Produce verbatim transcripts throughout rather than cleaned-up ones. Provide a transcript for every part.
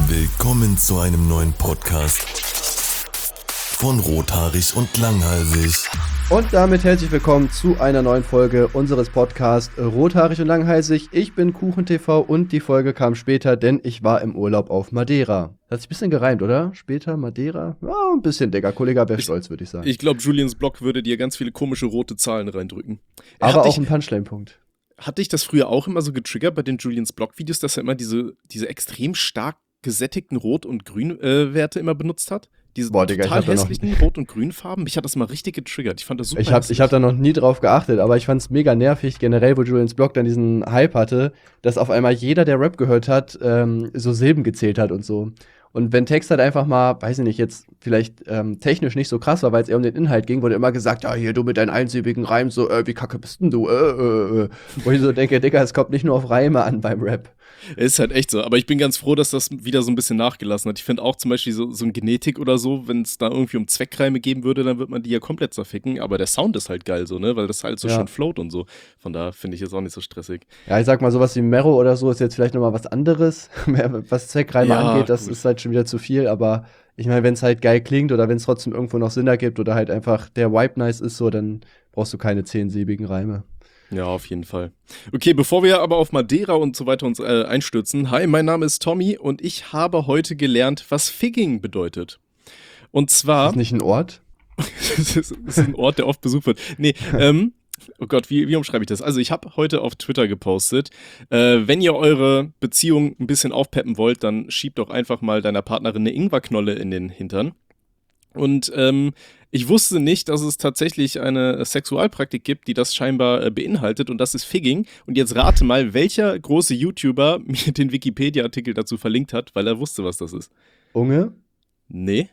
Willkommen zu einem neuen Podcast von Rothaarig und Langhalsig. Und damit herzlich willkommen zu einer neuen Folge unseres Podcasts Rothaarig und Langhalsig. Ich bin KuchenTV und die Folge kam später, denn ich war im Urlaub auf Madeira. Hat sich ein bisschen gereimt, oder? Später, Madeira? Ja, ein bisschen, Digga. Kollege wäre stolz, würde ich sagen. Ich glaube, Julians Blog würde dir ganz viele komische rote Zahlen reindrücken. Aber Hat auch dich, ein Punchline-Punkt. Hat dich das früher auch immer so getriggert bei den Julians Blog-Videos, dass er immer diese, diese extrem stark gesättigten Rot- und Grün-Werte äh, immer benutzt hat? Diese Boah, Digga, total ich hab da hässlichen Rot- und Grünfarben? Mich hat das mal richtig getriggert. Ich fand das super Ich habe hässlich. ich hab da noch nie drauf geachtet, aber ich fand es mega nervig, generell, wo Julians Blog dann diesen Hype hatte, dass auf einmal jeder, der Rap gehört hat, ähm, so Silben gezählt hat und so. Und wenn Text halt einfach mal, weiß ich nicht, jetzt vielleicht ähm, technisch nicht so krass war, weil es eher um den Inhalt ging, wurde immer gesagt, ja, hier, du mit deinen einsilbigen Reimen, so, äh, wie kacke bist denn du, äh, äh, äh. Wo ich so denke, Digga, es kommt nicht nur auf Reime an beim Rap. Ist halt echt so. Aber ich bin ganz froh, dass das wieder so ein bisschen nachgelassen hat. Ich finde auch zum Beispiel so, so ein Genetik oder so, wenn es da irgendwie um Zweckreime geben würde, dann wird man die ja komplett zerficken. Aber der Sound ist halt geil so, ne? Weil das halt so Ja. schön float und so. Von da finde ich es auch nicht so stressig. Ja, ich sag mal, sowas wie Mero oder so ist jetzt vielleicht nochmal was anderes. Was Zweckreime Ja, angeht, das gut. ist halt schon wieder zu viel, aber ich meine, wenn es halt geil klingt oder wenn es trotzdem irgendwo noch Sinn ergibt oder halt einfach der Vibe nice ist, so, dann brauchst du keine zehnsilbigen Reime. Ja, auf jeden Fall. Okay, bevor wir aber auf Madeira und so weiter uns äh, einstürzen. Hi, mein Name ist Tommy und ich habe heute gelernt, was Figging bedeutet. Und Ist zwar, das nicht ein Ort? das ist, ist ein Ort, der oft besucht wird. Nee, ähm, oh Gott, wie, wie umschreibe ich das? Also ich habe heute auf Twitter gepostet, äh, wenn ihr eure Beziehung ein bisschen aufpeppen wollt, dann schiebt doch einfach mal deiner Partnerin eine Ingwerknolle in den Hintern. Und ähm, ich wusste nicht, dass es tatsächlich eine Sexualpraktik gibt, die das scheinbar äh, beinhaltet, und das ist Figging. Und jetzt rate mal, welcher große YouTuber mir den Wikipedia-Artikel dazu verlinkt hat, weil er wusste, was das ist. Unge? Nee.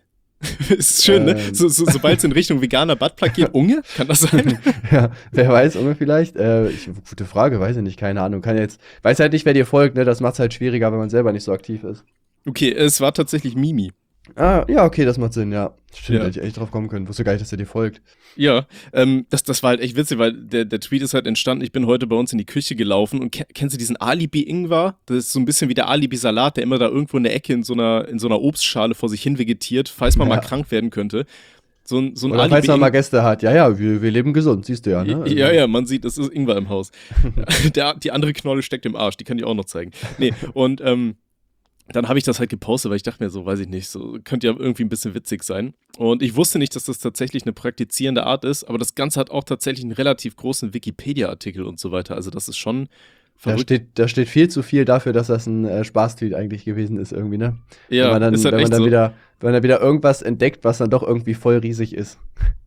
Ist schön, Ähm. ne? So, so, Sobald es in Richtung veganer Buttplug geht, Unge? Kann das sein? Ja, wer weiß, Unge vielleicht? Äh, ich, gute Frage, weiß ich nicht, keine Ahnung. Kann jetzt, weiß halt nicht, wer dir folgt, ne? Das macht's halt schwieriger, wenn man selber nicht so aktiv ist. Okay, es war tatsächlich Mimi. Ah, ja, okay, das macht Sinn, ja. Stimmt, Ja. hätte ich echt drauf kommen können. Wusste gar nicht, dass er dir folgt. Ja, ähm, das, das war halt echt witzig, weil der, der Tweet ist halt entstanden, ich bin heute bei uns in die Küche gelaufen und ke- kennst du diesen Alibi-Ingwer? Das ist so ein bisschen wie der Alibi-Salat, der immer da irgendwo in der Ecke in so einer, in so einer Obstschale vor sich hin vegetiert, falls man Ja. mal krank werden könnte. So ein, so ein Oder falls man mal Alibi-Ingwer. Gäste hat. Ja, ja, wir, wir leben gesund, siehst du ja, ne? Also, Ja, ja, man sieht, es ist Ingwer im Haus. der, die andere Knolle steckt im Arsch, die kann ich auch noch zeigen. Nee, und ähm, dann habe ich das halt gepostet, weil ich dachte mir so, weiß ich nicht, so könnte ja irgendwie ein bisschen witzig sein. Und ich wusste nicht, dass das tatsächlich eine praktizierende Art ist, aber das Ganze hat auch tatsächlich einen relativ großen Wikipedia-Artikel und so weiter. Also das ist schon Da verrückt. steht, da steht viel zu viel dafür, dass das ein äh, Spaßtweet eigentlich gewesen ist, irgendwie, ne? Ja, wenn man dann, ist halt wenn man echt dann so. wieder, wenn man dann wieder irgendwas entdeckt, was dann doch irgendwie voll riesig ist.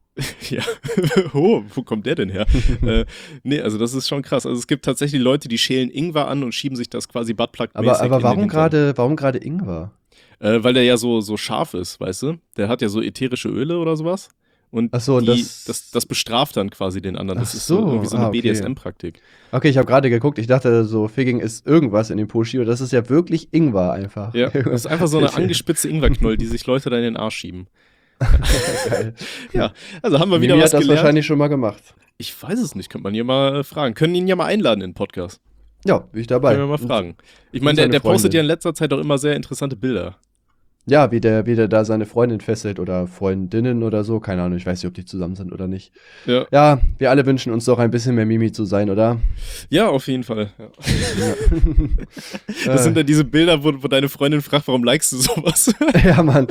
Ja, oh, wo kommt der denn her? äh, nee, also das ist schon krass. Also es gibt tatsächlich Leute, die schälen Ingwer an und schieben sich das quasi Buttplug-mäßig Aber, aber in den warum Hintern. gerade, warum gerade Ingwer? Äh, weil der ja so, so scharf ist, weißt du? Der hat ja so ätherische Öle oder sowas. Und, Ach so, und die, das- das, das bestraft dann quasi den anderen. Das Ach ist so, so, irgendwie so eine ah, okay. B D S M-Praktik. Okay, ich habe gerade geguckt, ich dachte so, Figging ist irgendwas in dem Pushy, und das ist ja wirklich Ingwer einfach. Ja, das ist einfach so eine angespitzte Ingwerknoll, die sich Leute dann in den Arsch schieben. Geil. Ja, also haben wir wieder Mimi was hat das gelernt. wahrscheinlich schon mal gemacht. Ich weiß es nicht, könnte man hier mal äh, fragen. Können ihn ja mal einladen in den Podcast. Ja, bin ich dabei. Können wir mal fragen. Ich meine, und der, seine der postet Freundin. ja in letzter Zeit auch immer sehr interessante Bilder. Ja, wie der, wie der da seine Freundin fesselt oder Freundinnen oder so. Keine Ahnung, ich weiß nicht, ob die zusammen sind oder nicht. Ja, Ja, wir alle wünschen uns doch ein bisschen mehr Mimi zu sein, oder? ja auf jeden Fall. Ja. Ja, Das sind dann diese Bilder, wo, wo deine Freundin fragt, warum likest du sowas? ja Mann.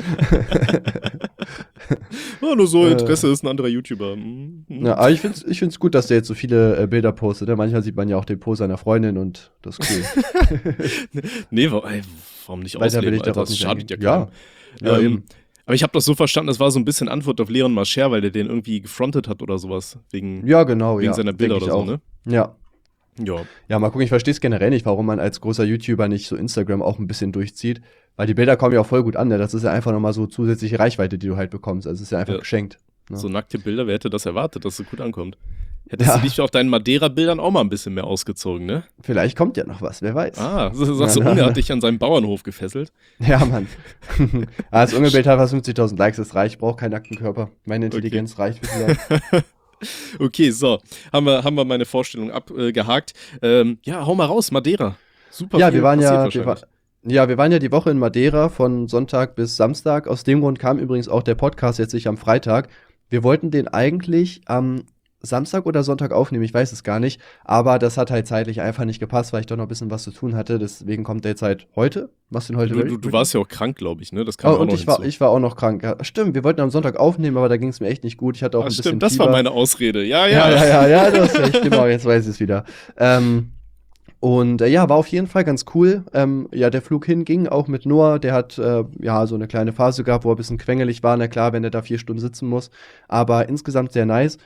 Oh, nur so Äh. Interesse ist ein anderer YouTuber. Mhm. Ja, aber ich finde es ich find's gut, dass der jetzt so viele äh, Bilder postet. Ne? Manchmal sieht man ja auch den Post seiner Freundin und das ist cool. Nee, wa- ey, warum nicht Weiter will ausleben, ich Alter? darauf Das nicht schadet ja eingehen. Ja. keinem. Ja, ähm, eben. Aber ich habe das so verstanden, das war so ein bisschen Antwort auf Leon Mascher, weil der den irgendwie gefrontet hat oder sowas. Wegen, Ja, genau. wegen ja, seiner Bilder denk ich oder so, auch. ne? Ja. Ja. Ja, mal gucken, ich verstehe es generell nicht, warum man als großer YouTuber nicht so Instagram auch ein bisschen durchzieht. Weil die Bilder kommen ja auch voll gut an, ne? Das ist ja einfach nochmal so zusätzliche Reichweite, die du halt bekommst. Also es ist ja einfach Ja. geschenkt. Ne? So nackte Bilder, wer hätte das erwartet, dass es so gut ankommt? Hättest Ja. du dich auf deinen Madeira-Bildern auch mal ein bisschen mehr ausgezogen, ne? Vielleicht kommt ja noch was, wer weiß. Ah, so- sagst du, Ja, Unge na. hat dich an seinem Bauernhof gefesselt. Ja, Mann. ah, das Ungebild hat fast fünfzigtausend Likes, das reicht, ich brauche keinen nackten Körper. Meine Intelligenz reicht für vielleicht. Okay, so. Haben wir, haben wir meine Vorstellung abgehakt. Äh, ähm, ja, hau mal raus, Madeira. Super Ja, viel wir waren ja, passiert wir, war, wahrscheinlich. Ja, wir waren ja die Woche in Madeira von Sonntag bis Samstag. Aus dem Grund kam übrigens auch der Podcast jetzt nicht am Freitag. Wir wollten den eigentlich am Samstag oder Sonntag aufnehmen, ich weiß es gar nicht. Aber das hat halt zeitlich einfach nicht gepasst, weil ich doch noch ein bisschen was zu tun hatte. Deswegen kommt der jetzt halt heute. Machst du den heute? Du, du, du warst ja auch krank, glaube ich, ne? Das kam Oh, auch und noch ich war, hinzu. ich war auch noch krank. Ja, stimmt, wir wollten am Sonntag aufnehmen, aber da ging es mir echt nicht gut. Ich hatte auch Ach, ein bisschen stimmt, das Fieber. war meine Ausrede. Ja, Ja, ja. ja, ja, ja, du hast recht, genau, jetzt weiß ich es wieder. Ähm, und äh, ja, war auf jeden Fall ganz cool. Ähm, ja, der Flug hin ging auch mit Noah. Der hat äh, ja so eine kleine Phase gehabt, wo er ein bisschen quengelig war. Na klar, wenn er da vier Stunden sitzen muss. Aber insgesamt sehr nice.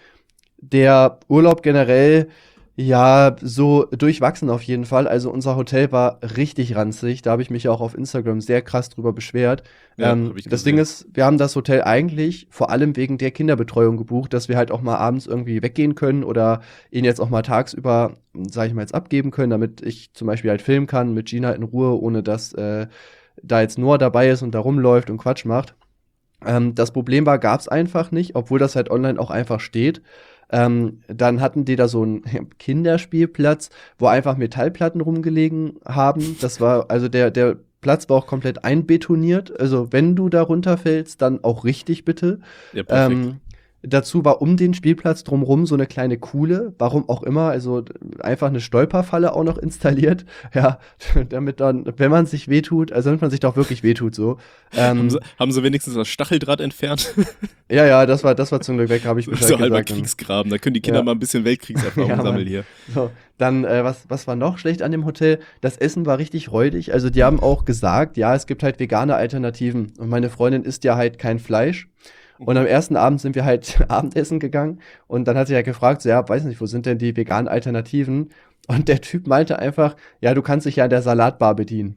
Der Urlaub generell, ja, so durchwachsen auf jeden Fall. Also unser Hotel war richtig ranzig. Da habe ich mich auch auf Instagram sehr krass drüber beschwert. Ja, ähm, hab ich das gesehen. Ding ist, wir haben das Hotel eigentlich vor allem wegen der Kinderbetreuung gebucht, dass wir halt auch mal abends irgendwie weggehen können oder ihn jetzt auch mal tagsüber, sag ich mal, jetzt abgeben können, damit ich zum Beispiel halt filmen kann mit Gina in Ruhe, ohne dass äh, da jetzt Noah dabei ist und da rumläuft und Quatsch macht. Ähm, das Problem war, gab's einfach nicht, obwohl das halt online auch einfach steht. Ähm, dann hatten die da so einen Kinderspielplatz, wo einfach Metallplatten rumgelegen haben. Das war, also der, der Platz war auch komplett einbetoniert. Also wenn du da runterfällst, dann auch richtig bitte. Ja, perfekt. Ähm, dazu war um den Spielplatz drumrum so eine kleine Kuhle, warum auch immer, also d- einfach eine Stolperfalle auch noch installiert, ja, damit dann, wenn man sich wehtut, also damit man sich doch wirklich wehtut, so. Ähm, haben, sie, haben sie wenigstens das Stacheldraht entfernt? ja, ja, das war, das war zum Glück weg, habe ich Bescheid so halber gesagt. Und- Kriegsgraben. Da können die Kinder Ja. mal ein bisschen Weltkriegserfahrung Ja, Mann. sammeln hier. So, dann, äh, was, was war noch schlecht an dem Hotel? Das Essen war richtig räudig. Also, die haben auch gesagt, ja, es gibt halt vegane Alternativen. Und meine Freundin isst ja halt kein Fleisch. Und am ersten Abend sind wir halt Abendessen gegangen. Und dann hat sie ja gefragt, so, ja, weiß nicht, wo sind denn die veganen Alternativen? Und der Typ meinte einfach, ja, du kannst dich ja an der Salatbar bedienen.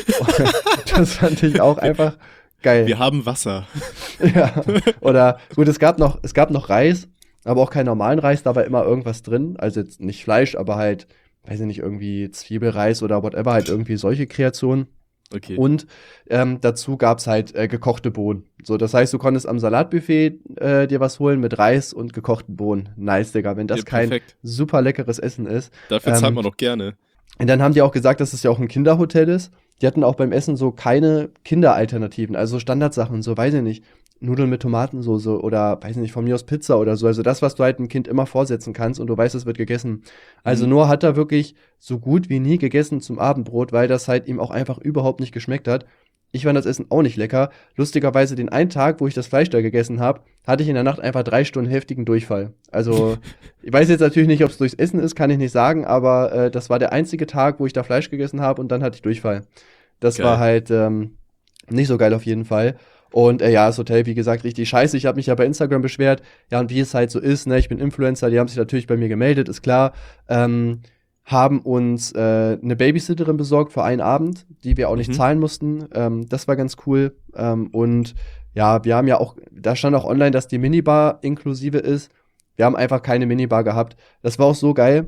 Und das fand ich auch einfach geil. Wir haben Wasser. Ja. Oder gut, es gab noch, es gab noch Reis, aber auch keinen normalen Reis, da war immer irgendwas drin. Also jetzt nicht Fleisch, aber halt, weiß ich nicht, irgendwie Zwiebelreis oder whatever, halt irgendwie solche Kreationen. Okay. Und ähm, dazu gab's halt äh, gekochte Bohnen. So, das heißt, du konntest am Salatbuffet äh, dir was holen mit Reis und gekochten Bohnen. Nice, Digga, wenn das Ja, kein perfekt. super leckeres Essen ist. Dafür ähm, zahlt man doch gerne. Und dann haben die auch gesagt, dass es ja auch ein Kinderhotel ist. Die hatten auch beim Essen so keine Kinderalternativen, also Standardsachen, so weiß ich nicht, Nudeln mit Tomatensoße oder weiß ich nicht, von mir aus Pizza oder so. Also das, was du halt einem Kind immer vorsetzen kannst und du weißt, es wird gegessen. Also Mhm. Noah hat da wirklich so gut wie nie gegessen zum Abendbrot, weil das halt ihm auch einfach überhaupt nicht geschmeckt hat. Ich fand das Essen auch nicht lecker. Lustigerweise den einen Tag, wo ich das Fleisch da gegessen habe, hatte ich in der Nacht einfach drei Stunden heftigen Durchfall. Also ich weiß jetzt natürlich nicht, ob es durchs Essen ist, kann ich nicht sagen, aber äh, das war der einzige Tag, wo ich da Fleisch gegessen habe und dann hatte ich Durchfall. Das Geil. war halt ähm, nicht so geil auf jeden Fall. Und äh, ja, das Hotel, wie gesagt, richtig scheiße. Ich habe mich ja bei Instagram beschwert. Ja, und wie es halt so ist, ne, ich bin Influencer, die haben sich natürlich bei mir gemeldet, ist klar. Ähm, haben uns äh, eine Babysitterin besorgt für einen Abend, die wir auch nicht Mhm. zahlen mussten. Ähm, das war ganz cool. Ähm, und ja, wir haben ja auch, da stand auch online, dass die Minibar inklusive ist. Wir haben einfach keine Minibar gehabt. Das war auch so geil.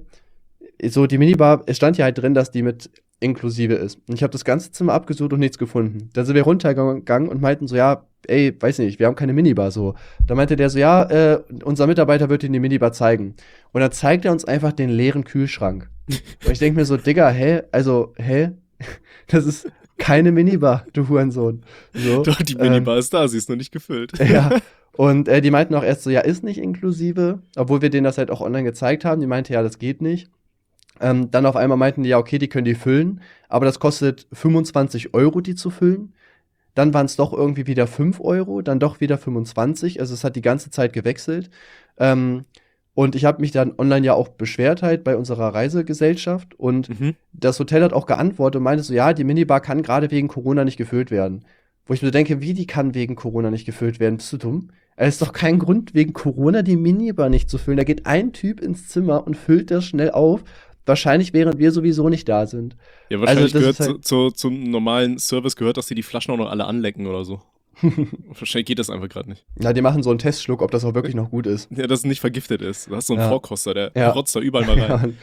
So, die Minibar, es stand ja halt drin, dass die mit inklusive ist. Und ich habe das ganze Zimmer abgesucht und nichts gefunden. Dann sind wir runtergegangen und meinten so, ja, ey, weiß nicht, wir haben keine Minibar so. Da meinte der so, ja, äh, unser Mitarbeiter wird Ihnen die Minibar zeigen. Und dann zeigt er uns einfach den leeren Kühlschrank. Und ich denke mir so, Digga, hä? Also, hä? Das ist keine Minibar, du Hurensohn. So, Doch, die ähm, Minibar ist da, sie ist nur nicht gefüllt. ja. Und äh, die meinten auch erst so, ja, ist nicht inklusive, obwohl wir denen das halt auch online gezeigt haben. Die meinte, ja, das geht nicht. Ähm, dann auf einmal meinten die, ja, okay, die können die füllen, aber das kostet fünfundzwanzig Euro, die zu füllen. Dann waren es doch irgendwie wieder fünf Euro, dann doch wieder fünfundzwanzig. Also es hat die ganze Zeit gewechselt. Ähm, und ich habe mich dann online ja auch beschwert halt bei unserer Reisegesellschaft. Und Mhm. das Hotel hat auch geantwortet und meinte so, ja, die Minibar kann gerade wegen Corona nicht gefüllt werden. Wo ich mir so denke, wie die kann wegen Corona nicht gefüllt werden? Bist du dumm? Es ist doch kein Grund, wegen Corona die Minibar nicht zu füllen. Da geht ein Typ ins Zimmer und füllt das schnell auf. Wahrscheinlich, während wir sowieso nicht da sind. Ja, wahrscheinlich Also, das gehört ist halt- zu, zu, zum normalen Service gehört, dass die die Flaschen auch noch alle anlecken oder so. Wahrscheinlich geht das einfach gerade nicht. Na, die machen so einen Testschluck, ob das auch wirklich noch gut ist. Ja, dass es nicht vergiftet ist. Du hast so einen Ja. Vorkoster, der Ja. rotzt da überall mal rein.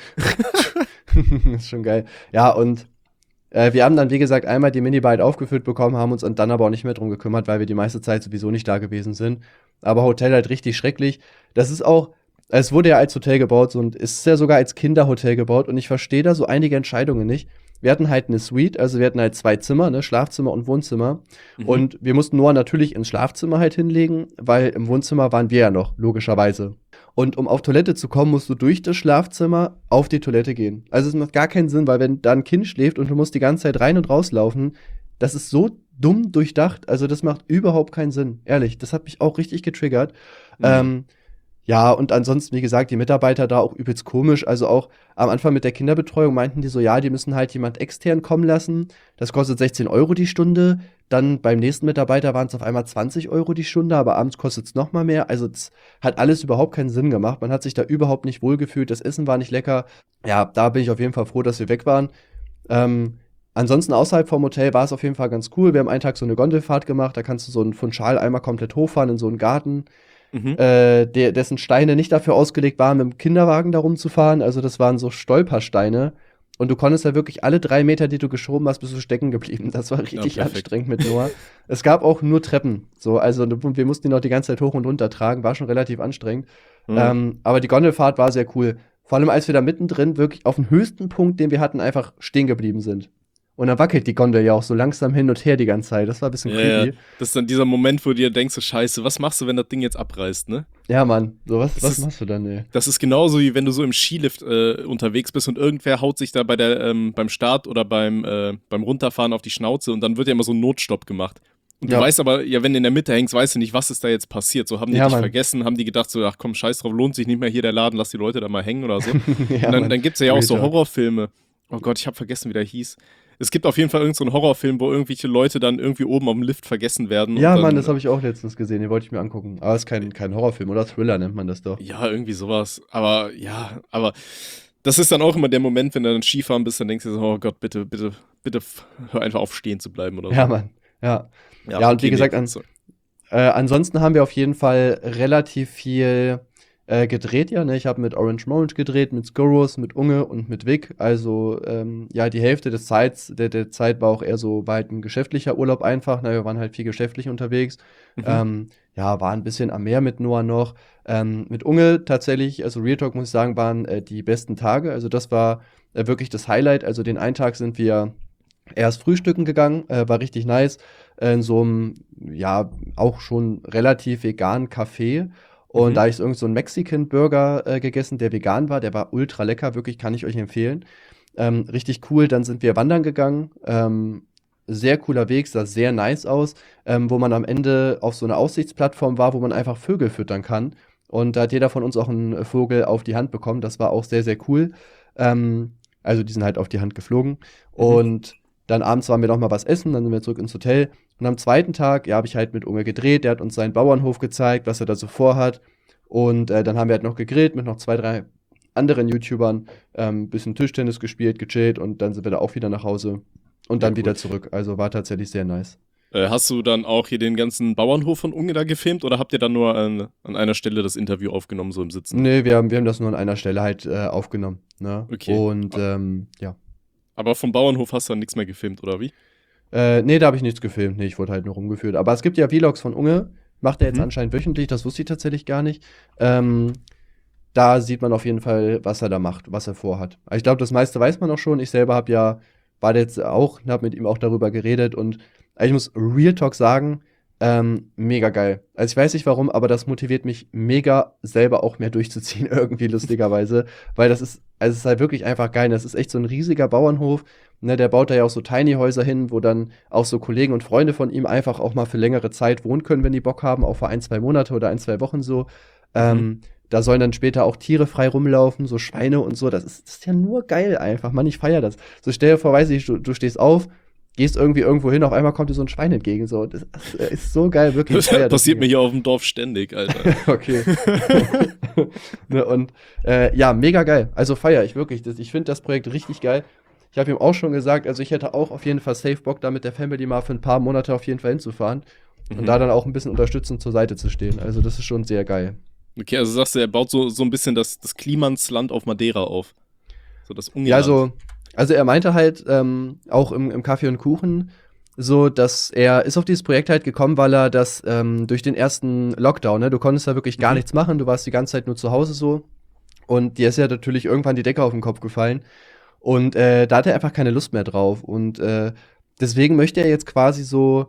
Ja, ist schon geil. Ja, und äh, wir haben dann, wie gesagt, einmal die Minibar halt aufgefüllt bekommen, haben uns dann aber auch nicht mehr drum gekümmert, weil wir die meiste Zeit sowieso nicht da gewesen sind. Aber Hotel halt richtig schrecklich. Das ist auch, es wurde ja als Hotel gebaut und es ist ja sogar als Kinderhotel gebaut und ich verstehe da so einige Entscheidungen nicht. wir hatten halt eine Suite, also wir hatten halt zwei Zimmer, ne, Schlafzimmer und Wohnzimmer. Mhm. Und wir mussten Noah natürlich ins Schlafzimmer halt hinlegen, weil im Wohnzimmer waren wir ja noch, logischerweise. Und um auf Toilette zu kommen, musst du durch das Schlafzimmer auf die Toilette gehen. Also es macht gar keinen Sinn, weil wenn da ein Kind schläft und du musst die ganze Zeit rein und rauslaufen, das ist so dumm durchdacht. Also das macht überhaupt keinen Sinn. Ehrlich, das hat mich auch richtig getriggert. Mhm. Ähm, ja, und ansonsten, wie gesagt, die Mitarbeiter da auch übelst komisch. Also auch am Anfang mit der Kinderbetreuung meinten die so, ja, die müssen halt jemand extern kommen lassen. Das kostet sechzehn Euro die Stunde. Dann beim nächsten Mitarbeiter waren es auf einmal zwanzig Euro die Stunde, aber abends kostet es noch mal mehr. Also es hat alles überhaupt keinen Sinn gemacht. Man hat sich da überhaupt nicht wohlgefühlt. Das Essen war nicht lecker. Ja, da bin ich auf jeden Fall froh, dass wir weg waren. Ähm, ansonsten außerhalb vom Hotel war es auf jeden Fall ganz cool. Wir haben einen Tag so eine Gondelfahrt gemacht. Da kannst du so einen Funchal einmal komplett hochfahren in so einen Garten. Mhm. Äh, der, dessen Steine nicht dafür ausgelegt waren, mit dem Kinderwagen da rumzufahren. Also das waren so Stolpersteine. Und du konntest da wirklich alle drei Meter, die du geschoben hast, bist du stecken geblieben. Das war richtig Ja, perfekt. anstrengend mit Noah. Es gab auch nur Treppen. So, also wir mussten ihn noch die ganze Zeit hoch und runter tragen. War schon relativ anstrengend. Mhm. Ähm, aber die Gondelfahrt war sehr cool. Vor allem, als wir da mittendrin wirklich auf dem höchsten Punkt, den wir hatten, einfach stehen geblieben sind. Und dann wackelt die Gondel ja auch so langsam hin und her die ganze Zeit. Das war ein bisschen Ja, creepy. ja. Das ist dann dieser Moment, wo du dir denkst, so, scheiße, was machst du, wenn das Ding jetzt abreißt, ne? Ja, Mann. So, was, Das was ist- machst du dann, ey? Das ist genauso, wie wenn du so im Skilift äh, unterwegs bist und irgendwer haut sich da bei der, ähm, beim Start oder beim, äh, beim Runterfahren auf die Schnauze und dann wird ja immer so ein Notstopp gemacht. Und du Ja. weißt aber, ja, wenn du in der Mitte hängst, weißt du nicht, was ist da jetzt passiert. So haben die Ja, dich Mann. vergessen, haben die gedacht, so, ach komm, scheiß drauf, lohnt sich nicht mehr hier der Laden, lass die Leute da mal hängen oder so. ja, Und dann, Mann. dann gibt es ja auch Real so Talk. Horrorfilme. Oh Gott, ich habe vergessen, wie der hieß. Es gibt auf jeden Fall irgendeinen so einen Horrorfilm, wo irgendwelche Leute dann irgendwie oben auf dem Lift vergessen werden. Ja, und dann, Mann, das habe ich auch letztens gesehen, den wollte ich mir angucken. Aber es ist kein, kein Horrorfilm, oder? Thriller nennt man das doch. Ja, irgendwie sowas. Aber ja, aber das ist dann auch immer der Moment, wenn du dann Skifahren bist, dann denkst du so, oh Gott, bitte, bitte, bitte f- hör einfach auf, stehen zu bleiben oder so. Ja, Mann. Ja. Ja, und wie okay, gesagt, nee, an- so- Äh, ansonsten haben wir auf jeden Fall relativ viel äh, gedreht, ja. Ne? Ich habe mit Orange Morange gedreht, mit Skurrus, mit Unge und mit Vic. Also, ähm, ja, die Hälfte des Zeits, der, der Zeit war auch eher so, war halt ein geschäftlicher Urlaub einfach. Ne? Wir waren halt viel geschäftlich unterwegs. Mhm. Ähm, ja, war ein bisschen am Meer mit Noah noch. Ähm, mit Unge tatsächlich, also Real Talk muss ich sagen, waren äh, die besten Tage. Also das war äh, wirklich das Highlight. Also den einen Tag sind wir erst frühstücken gegangen, äh, war richtig nice. Äh, in so einem, ja, auch schon relativ veganen Café. Und Mhm. da habe ich so irgend so einen Mexican-Burger äh, gegessen, der vegan war. Der war ultra lecker, wirklich, kann ich euch empfehlen. Ähm, richtig cool. Dann sind wir wandern gegangen. Ähm, sehr cooler Weg, sah sehr nice aus, ähm, wo man am Ende auf so einer Aussichtsplattform war, wo man einfach Vögel füttern kann. Und da hat jeder von uns auch einen Vogel auf die Hand bekommen. Das war auch sehr, sehr cool. Ähm, also die sind halt auf die Hand geflogen. Und dann abends waren wir noch mal was essen, dann sind wir zurück ins Hotel. Und am zweiten Tag, ja, habe ich halt mit Unge gedreht. Der hat uns seinen Bauernhof gezeigt, was er da so vorhat. Und äh, dann haben wir halt noch gegrillt mit noch zwei, drei anderen YouTubern. Ähm, bisschen Tischtennis gespielt, gechillt und dann sind wir da auch wieder nach Hause. Und dann Ja, wieder cool. zurück. Also war tatsächlich sehr nice. Äh, hast du dann auch hier den ganzen Bauernhof von Unge da gefilmt oder habt ihr dann nur an, an einer Stelle das Interview aufgenommen, so im Sitzen? Nee, wir haben, wir haben das nur an einer Stelle halt äh, aufgenommen. Ne? Okay. Und ähm, ja. Aber vom Bauernhof hast du dann nichts mehr gefilmt, oder wie? Äh, nee, da habe ich nichts gefilmt. Nee, ich wurde halt nur rumgeführt. Aber es gibt ja Vlogs von Unge. Macht er jetzt Mhm. anscheinend wöchentlich. Das wusste ich tatsächlich gar nicht. Ähm, da sieht man auf jeden Fall, was er da macht, was er vorhat. Aber ich glaube, das meiste weiß man auch schon. Ich selber habe ja, war jetzt auch, habe mit ihm auch darüber geredet. Und ich muss Real Talk sagen, ähm, mega geil. Also ich weiß nicht warum, aber das motiviert mich mega, selber auch mehr durchzuziehen, irgendwie lustigerweise. Weil das ist, also es ist halt wirklich einfach geil. Das ist echt so ein riesiger Bauernhof. Ne, der baut da ja auch so Tiny-Häuser hin, wo dann auch so Kollegen und Freunde von ihm einfach auch mal für längere Zeit wohnen können, wenn die Bock haben, auch für ein, zwei Monate oder ein, zwei Wochen so. Ähm, da sollen dann später auch Tiere frei rumlaufen, so Schweine und so. Das ist, das ist ja nur geil einfach, Mann, ich feier das. So stell dir vor, weiß ich, du, du stehst auf, gehst irgendwie irgendwo hin, auf einmal kommt dir so ein Schwein entgegen. So. Das, das ist so geil, wirklich. Das ich feier passiert das mir hier auf dem Dorf ständig, Alter. Okay. Ne, und äh, ja, mega geil. Also feier ich wirklich. Das, ich finde das Projekt richtig geil. Ich habe ihm auch schon gesagt, also ich hätte auch auf jeden Fall safe Bock, da mit der Family mal für ein paar Monate auf jeden Fall hinzufahren Mhm. und da dann auch ein bisschen unterstützend zur Seite zu stehen. Also das ist schon sehr geil. Okay, also sagst du, er baut so, so ein bisschen das, das Klimansland auf Madeira auf. So das Ungeland. Ja, also, also er meinte halt ähm, auch im, im Kaffee und Kuchen so, dass er ist auf dieses Projekt halt gekommen, weil er das ähm, durch den ersten Lockdown, ne, du konntest da wirklich gar Mhm. nichts machen, du warst die ganze Zeit nur zu Hause so und dir ist ja natürlich irgendwann die Decke auf den Kopf gefallen. Und äh, da hat er einfach keine Lust mehr drauf. Und äh, deswegen möchte er jetzt quasi so,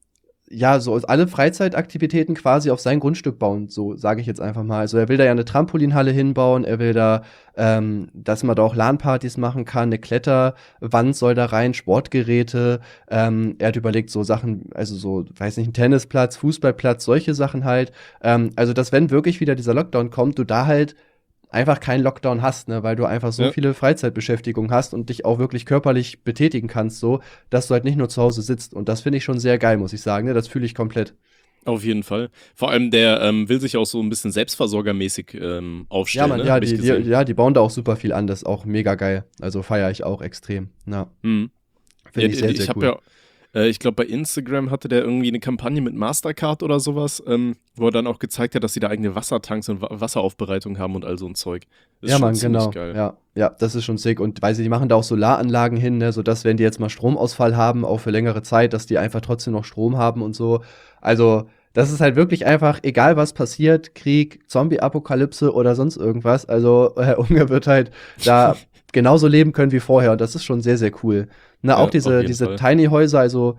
ja, so alle Freizeitaktivitäten quasi auf sein Grundstück bauen, so sage ich jetzt einfach mal. Also er will da ja eine Trampolinhalle hinbauen, er will da, ähm, dass man da auch LAN-Partys machen kann, eine Kletterwand soll da rein, Sportgeräte. Ähm, er hat überlegt, so Sachen, also so, weiß nicht, ein Tennisplatz, Fußballplatz, solche Sachen halt. Ähm, also, dass wenn wirklich wieder dieser Lockdown kommt, du da halt einfach keinen Lockdown hast, ne, weil du einfach so Ja. viele Freizeitbeschäftigungen hast und dich auch wirklich körperlich betätigen kannst, so, dass du halt nicht nur zu Hause sitzt. Und das finde ich schon sehr geil, muss ich sagen, ne, das fühle ich komplett. Auf jeden Fall. Vor allem, der ähm, will sich auch so ein bisschen selbstversorgermäßig ähm, Ja, aufstellen, Mann, ne? ja, Hab ich die, die, gesehen. ja, die bauen da auch super viel an, das ist auch mega geil. Also feiere ich auch extrem. Ja, Mhm. finde Ja, ich sehr, ich sehr habe cool. ja, äh, ich glaube, bei Instagram hatte der irgendwie eine Kampagne mit Mastercard oder sowas, ähm, wo er dann auch gezeigt hat, dass sie da eigene Wassertanks und Wa Wasseraufbereitung haben und all so ein Zeug. Ist Ja, schon Mann, ziemlich genau. geil. Ja, ja, das ist schon sick. Und weiß ich, die machen da auch Solaranlagen hin, ne, sodass, wenn die jetzt mal Stromausfall haben, auch für längere Zeit, dass die einfach trotzdem noch Strom haben und so. Also, das ist halt wirklich einfach, egal was passiert, Krieg, Zombie-Apokalypse oder sonst irgendwas. Also, Herr Unge wird halt da genauso leben können wie vorher. Und das ist schon sehr, sehr cool. Na, Ja, auch auf diese, jeden diese Fall. Tiny-Häuser, also,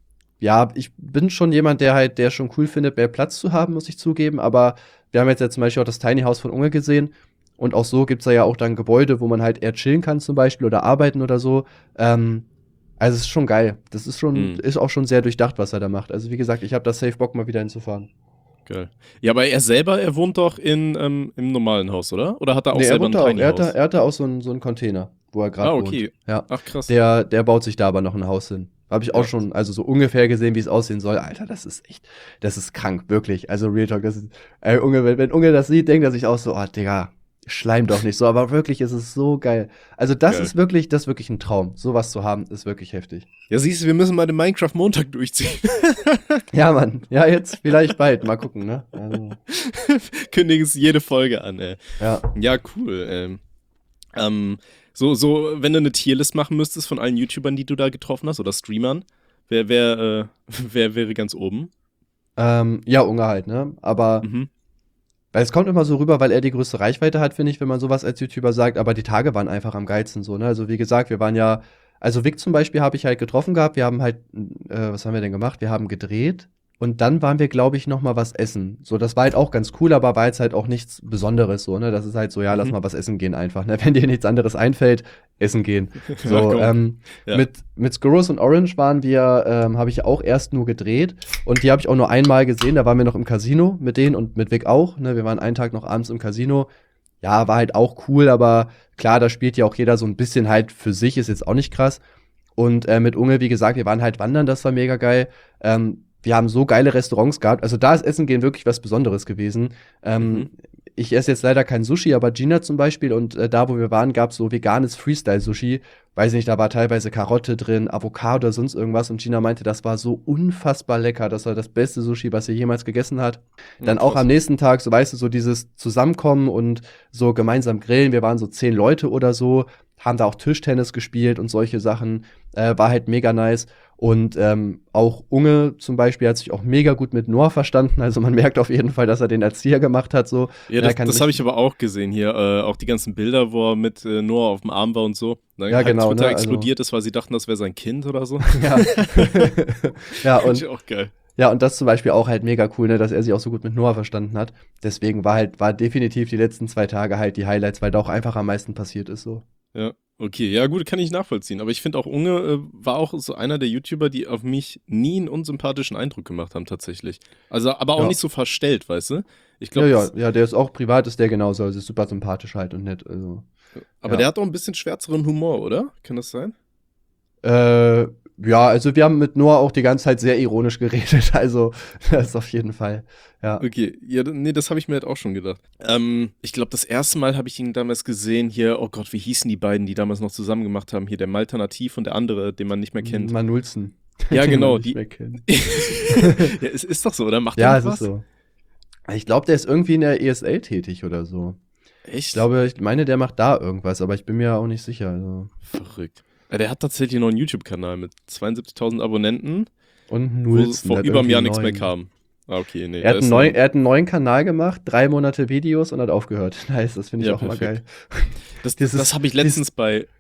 ja, ich bin schon jemand, der halt, der schon cool findet, mehr Platz zu haben, muss ich zugeben. Aber wir haben jetzt ja zum Beispiel auch das Tiny House von Unge gesehen. Und auch so gibt's da ja auch dann Gebäude, wo man halt eher chillen kann zum Beispiel oder arbeiten oder so. Ähm, also es ist schon geil. Das ist schon, Mhm. ist auch schon sehr durchdacht, was er da macht. Also wie gesagt, ich habe da safe Bock, mal wieder hinzufahren. Geil. Ja, aber er selber, er wohnt doch in, ähm, im normalen Haus, oder? Oder hat er auch Nee, er selber wohnt ein da auch, Tiny er hat da, House? er hat da auch so einen so einen Container, wo er gerade Ah, wohnt. okay. Ja. Ach, krass. Der, der baut sich da aber noch ein Haus hin. Habe ich auch Ja. schon, also so ungefähr gesehen, wie es aussehen soll. Alter, das ist echt, das ist krank, wirklich. Also Real Talk, das ist, ey, Unge, wenn, wenn Unge das sieht, denkt er sich auch so, oh, Digga, schleim doch nicht so. Aber wirklich ist es so geil. Also das Geil. ist wirklich, das ist wirklich ein Traum. Sowas zu haben, ist wirklich heftig. Ja, siehst du, wir müssen mal den Minecraft-Montag durchziehen. Ja, Mann. Ja, jetzt vielleicht bald. Mal gucken, ne? Also, Kündigen es jede Folge an, ey. ja. Ja, cool. Ähm, ähm, so, so, wenn du eine Tierlist machen müsstest von allen YouTubern, die du da getroffen hast, oder Streamern, wer, wer, äh, wer wäre ganz oben? Ähm, ja, Unge halt, ne? Aber Mhm. weil es kommt immer so rüber, weil er die größte Reichweite hat, finde ich, wenn man sowas als YouTuber sagt. Aber die Tage waren einfach am geilsten so, ne? Also wie gesagt, wir waren ja, also Vic zum Beispiel habe ich halt getroffen gehabt. Wir haben halt, äh, was haben wir denn gemacht? Wir haben gedreht und dann waren wir, glaube ich, noch mal was essen. So, das war halt auch ganz cool, aber war jetzt halt auch nichts Besonderes so, ne? Das ist halt so, ja, lass Mhm. mal was essen gehen einfach, ne? Wenn dir nichts anderes einfällt, essen gehen. So, Ja, komm. ähm, Ja. mit, mit Skurrus und Orange waren wir, ähm, habe ich auch erst nur gedreht und die habe ich auch nur einmal gesehen, da waren wir noch im Casino mit denen und mit Vic auch, ne? Wir waren einen Tag noch abends im Casino. Ja, war halt auch cool, aber klar, da spielt ja auch jeder so ein bisschen halt für sich, ist jetzt auch nicht krass. Und äh, mit Unge, wie gesagt, wir waren halt wandern, das war mega geil. Ähm, wir haben so geile Restaurants gehabt. Also da ist Essen gehen wirklich was Besonderes gewesen. Ähm, Mhm. Ich esse jetzt leider kein Sushi, aber Gina zum Beispiel und äh, da, wo wir waren, gab es so veganes Freestyle-Sushi. Weiß nicht, da war teilweise Karotte drin, Avocado oder sonst irgendwas. Und Gina meinte, das war so unfassbar lecker. Das war das beste Sushi, was sie jemals gegessen hat. Dann Ja, auch krass. am nächsten Tag, so weißt du, so dieses Zusammenkommen und so gemeinsam grillen. Wir waren so zehn Leute oder so, haben da auch Tischtennis gespielt und solche Sachen. Äh, war halt mega nice. Und ähm, auch Unge zum Beispiel hat sich auch mega gut mit Noah verstanden. Also man merkt auf jeden Fall, dass er den Erzieher gemacht hat. So. Ja, Er das, kann das habe richtig- ich aber auch gesehen hier. Äh, auch die ganzen Bilder, wo er mit äh, Noah auf dem Arm war und so. Dann Ja, hat genau, Twitter ne, also- explodiert ist, weil sie dachten, das wäre sein Kind oder so. Ja. ja, Fand und ich auch geil. Ja, und das zum Beispiel auch halt mega cool, ne, dass er sich auch so gut mit Noah verstanden hat. Deswegen war halt, war definitiv die letzten zwei Tage halt die Highlights, weil da auch einfach am meisten passiert ist so. Ja, okay. Ja, gut, kann ich nachvollziehen. Aber ich finde auch, Unge äh, war auch so einer der YouTuber, die auf mich nie einen unsympathischen Eindruck gemacht haben, tatsächlich. Also, aber auch Ja. nicht so verstellt, weißt du? Ich glaube, Ja, ja, ja, der ist auch privat, ist der genauso, also ist super sympathisch halt und nett, also. aber ja. der hat auch ein bisschen schwärzeren Humor, oder? Kann das sein? Äh, ja, also wir haben mit Noah auch die ganze Zeit sehr ironisch geredet, also das ist auf jeden Fall, ja. Okay, ja, d- nee, das habe ich mir halt auch schon gedacht. Ähm, ich glaube, das erste Mal habe ich ihn damals gesehen, hier, oh Gott, wie hießen die beiden, die damals noch zusammen gemacht haben? Hier der Malternativ und der andere, den man nicht mehr kennt. Manulzen. Ja, Den genau, man nicht die- mehr kennt. ja, es ist doch so, oder? Macht Ja, der es noch ist was? so. Ich glaube, der ist irgendwie in der E S L tätig oder so. Echt? Ich glaube, ich meine, der macht da irgendwas, aber ich bin mir auch nicht sicher. Also. Verrückt. Ja, der hat tatsächlich noch einen YouTube-Kanal mit zweiundsiebzigtausend Abonnenten, Und wo Nulzen. vor der hat über einem irgendwie Jahr nichts mehr neun. kam. Ah, okay, nee. Er hat, da einen ist neuen, ein- er hat einen neuen Kanal gemacht, drei Monate Videos und hat aufgehört. Nice, das finde ich Ja, auch immer perfekt. geil. das dieses- das habe ich letztens bei.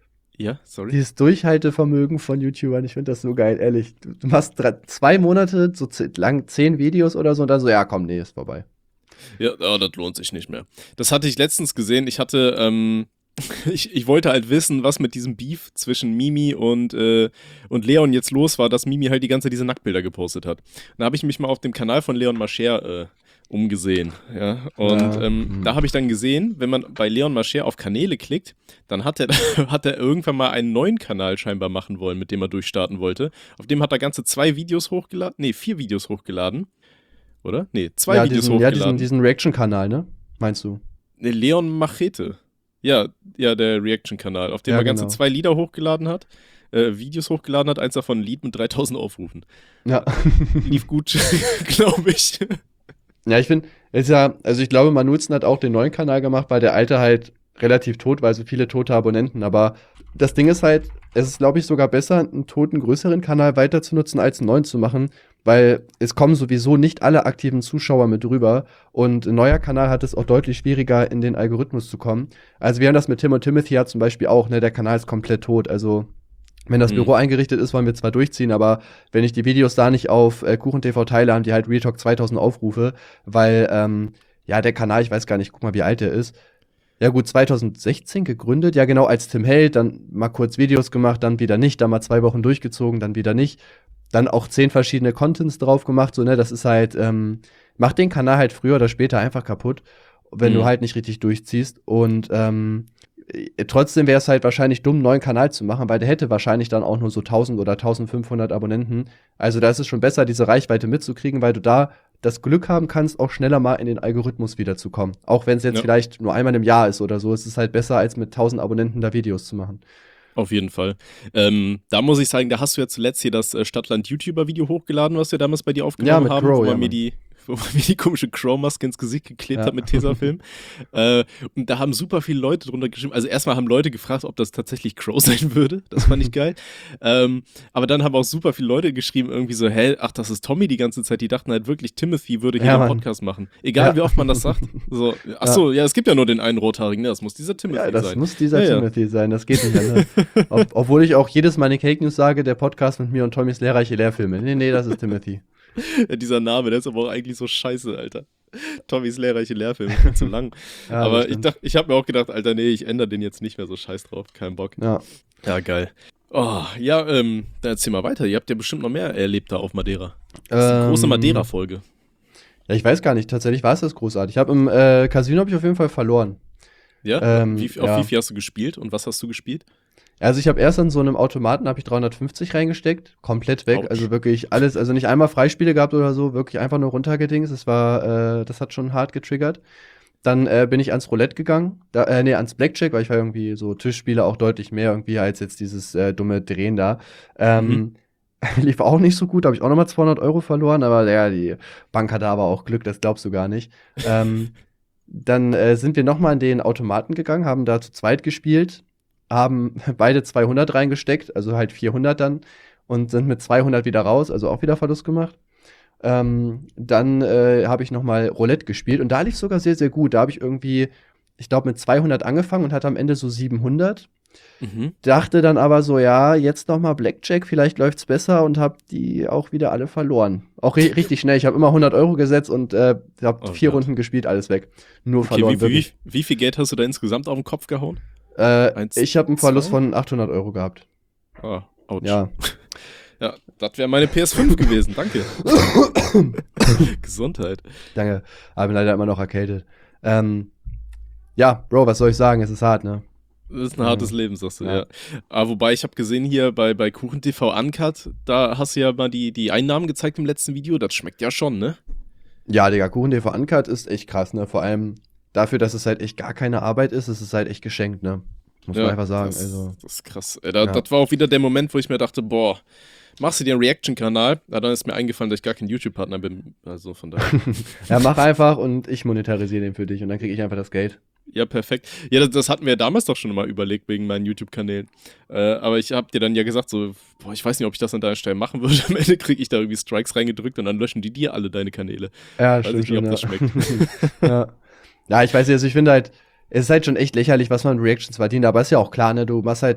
Ja, sorry. Dieses Durchhaltevermögen von YouTubern, ich finde das so geil, ehrlich. Du, du machst drei, zwei Monate, so z- lang, zehn Videos oder so und dann so, ja komm, nee, ist vorbei. Ja, oh, das lohnt sich nicht mehr. Das hatte ich letztens gesehen. Ich hatte, ähm, ich, ich wollte halt wissen, was mit diesem Beef zwischen Mimi und, äh, und Leon jetzt los war, dass Mimi halt die ganze Zeit diese Nacktbilder gepostet hat. Da habe ich mich mal auf dem Kanal von Leon Mascher äh, umgesehen. Ja? Und Ja, ähm, hm. da habe ich dann gesehen, wenn man bei Leon Mascher auf Kanäle klickt, dann hat er, hat er irgendwann mal einen neuen Kanal scheinbar machen wollen, mit dem er durchstarten wollte. Auf dem hat er ganze zwei Videos hochgeladen, nee, vier Videos hochgeladen. Oder? Nee, zwei ja, Videos diesen, ja, hochgeladen. diesen, diesen Reaction-Kanal, ne? Meinst du? Nee, Leon Machete. Ja, ja, der Reaction-Kanal, auf dem Ja, er ganze genau. zwei Lieder hochgeladen hat, äh, Videos hochgeladen hat, eins davon ein Lied mit dreitausend Aufrufen. Ja. Lief gut, glaube ich. Ja, ich finde, ist ja, also ich glaube, Manuzen hat auch den neuen Kanal gemacht, weil der alte halt relativ tot war, also viele tote Abonnenten. Aber das Ding ist halt, es ist, glaube ich, sogar besser, einen toten, größeren Kanal weiter zu nutzen, als einen neuen zu machen, weil es kommen sowieso nicht alle aktiven Zuschauer mit rüber. Und ein neuer Kanal hat es auch deutlich schwieriger, in den Algorithmus zu kommen. Also wir haben das mit Tim und Timothy ja zum Beispiel auch, ne, der Kanal ist komplett tot, also wenn das Mhm. Büro eingerichtet ist, wollen wir zwar durchziehen, aber wenn ich die Videos da nicht auf äh, KuchenTV teile, haben die halt Real Talk zweitausend Aufrufe, weil, ähm, ja, der Kanal, ich weiß gar nicht, guck mal, wie alt der ist. Ja gut, zweitausendsechzehn gegründet, ja genau, als Tim Held, dann mal kurz Videos gemacht, dann wieder nicht, dann mal zwei Wochen durchgezogen, dann wieder nicht. Dann auch zehn verschiedene Contents drauf gemacht, so, ne, das ist halt, ähm, macht den Kanal halt früher oder später einfach kaputt, wenn Mhm. du halt nicht richtig durchziehst und, ähm, äh, trotzdem wäre es halt wahrscheinlich dumm, einen neuen Kanal zu machen, weil der hätte wahrscheinlich dann auch nur so tausend oder eintausendfünfhundert Abonnenten. Also da ist es schon besser, diese Reichweite mitzukriegen, weil du da das Glück haben kannst, auch schneller mal in den Algorithmus wiederzukommen. Auch wenn es jetzt Ja. vielleicht nur einmal im Jahr ist oder so. Es ist halt besser, als mit tausend Abonnenten da Videos zu machen. Auf jeden Fall. Ähm, da muss ich sagen, da hast du ja zuletzt hier das äh, Stadtland-YouTuber-Video hochgeladen, was wir damals bei dir aufgenommen mit haben, Crow, wo ja, man mir Mann. die, wo man mir die komische Crow-Maske ins Gesicht geklebt Ja. hat mit Tesafilm. äh, und da haben super viele Leute drunter geschrieben. Also erstmal haben Leute gefragt, ob das tatsächlich Crow sein würde. Das fand ich geil. ähm, aber dann haben auch super viele Leute geschrieben, irgendwie so, hä, ach, das ist Tommy die ganze Zeit. Die dachten halt wirklich, Timothy würde hier Ja, einen Mann. Podcast machen. Egal, Ja. wie oft man das sagt. So, ach so, ja, es gibt ja nur den einen Rothaarigen. Ne? Das muss dieser Timothy Ja, das sein. muss dieser Ja, ja. Timothy sein, das geht nicht anders. Ob, obwohl ich auch jedes Mal in den Cake News sage, der Podcast mit mir und Tommys lehrreiche Lehrfilme. Nee, nee, das ist Timothy. Ja, dieser Name, der ist aber auch eigentlich so scheiße, Alter. Tommys lehrreiche Lehrfilm, viel zu lang. Ja, das aber ich, stimmt. dacht, ich habe mir auch gedacht, Alter, nee, ich ändere den jetzt nicht mehr so scheiß drauf, kein Bock. Ja. Ja, geil. Oh, ja, ähm, dann erzähl mal weiter. Ihr habt ja bestimmt noch mehr erlebt da auf Madeira. Das ist eine große Ähm, Madeira-Folge. Ja, ich weiß gar nicht, tatsächlich war es das großartig. Ich habe im äh, Casino habe ich auf jeden Fall verloren. Ja? ähm, wie, auf ja. wie viel hast du gespielt und was hast du gespielt? Also ich habe erst an so einem Automaten habe ich dreihundertfünfzig reingesteckt, komplett weg, Autsch. also wirklich alles, also nicht einmal Freispiele gehabt oder so, wirklich einfach nur runtergedingst. Das war, äh, das hat schon hart getriggert. Dann äh, bin ich ans Roulette gegangen, da, äh, nee, ans Blackjack, weil ich war irgendwie so Tischspiele auch deutlich mehr irgendwie als jetzt dieses äh, dumme Drehen da. Ähm, lief auch nicht so gut, habe ich auch nochmal zweihundert Euro verloren, aber ja, die Bank hatte aber auch Glück, das glaubst du gar nicht. ähm, dann äh, sind wir nochmal in den Automaten gegangen, haben da zu zweit gespielt, haben beide zweihundert reingesteckt, also halt vierhundert dann und sind mit zweihundert wieder raus, also auch wieder Verlust gemacht. Ähm, dann äh, habe ich noch mal Roulette gespielt und da lief sogar sehr, sehr gut. Da habe ich irgendwie, ich glaube, mit zweihundert angefangen und hatte am Ende so siebenhundert. Mhm. Dachte dann aber so, ja, jetzt noch mal Blackjack, vielleicht läuft's besser und habe die auch wieder alle verloren. Auch ri richtig schnell. Ich habe immer hundert Euro gesetzt und äh, habe Oh vier Gott. Runden gespielt, alles weg. Nur Okay, verloren, wie, wie, wirklich. wie, wie viel Geld hast du da insgesamt auf den Kopf gehauen? Äh, Eins, ich habe einen Verlust zwei? von achthundert Euro gehabt. Ah, ouch. Ja. Ja, das wäre meine P S fünf gewesen, danke. Gesundheit. Danke. Aber bin leider immer noch erkältet. Ähm, ja, Bro, was soll ich sagen? Es ist hart, ne? Das ist ein hartes Leben, sagst du, ja. Ja. Aber wobei, ich habe gesehen hier bei, bei KuchenTV Uncut, da hast du ja mal die, die Einnahmen gezeigt im letzten Video. Das schmeckt ja schon, ne? Ja, Digga, KuchenTV Uncut ist echt krass, ne? Vor allem dafür, dass es halt echt gar keine Arbeit ist, ist es halt echt geschenkt, ne? Muss Ja, man einfach sagen. Das, Also, das ist krass. Äh, da, Ja. Das war auch wieder der Moment, wo ich mir dachte, boah, machst du dir einen Reaction-Kanal? Ja, dann ist mir eingefallen, dass ich gar kein YouTube-Partner bin. Also von daher. ja, mach einfach und ich monetarisiere den für dich und dann kriege ich einfach das Geld. Ja, perfekt. Ja, das, das hatten wir ja damals doch schon mal überlegt wegen meinen YouTube-Kanälen. Äh, aber ich habe dir dann ja gesagt, so, boah, ich weiß nicht, ob ich das an deiner Stelle machen würde. Am Ende kriege ich da irgendwie Strikes reingedrückt und dann löschen die dir alle deine Kanäle. Ja, Weiß stimmt ich nicht, ob schon, das ja. schmeckt. ja. ja, ich weiß nicht, also ich finde halt, es ist halt schon echt lächerlich, was man mit Reactions verdient, aber ist ja auch klar, ne? Du machst halt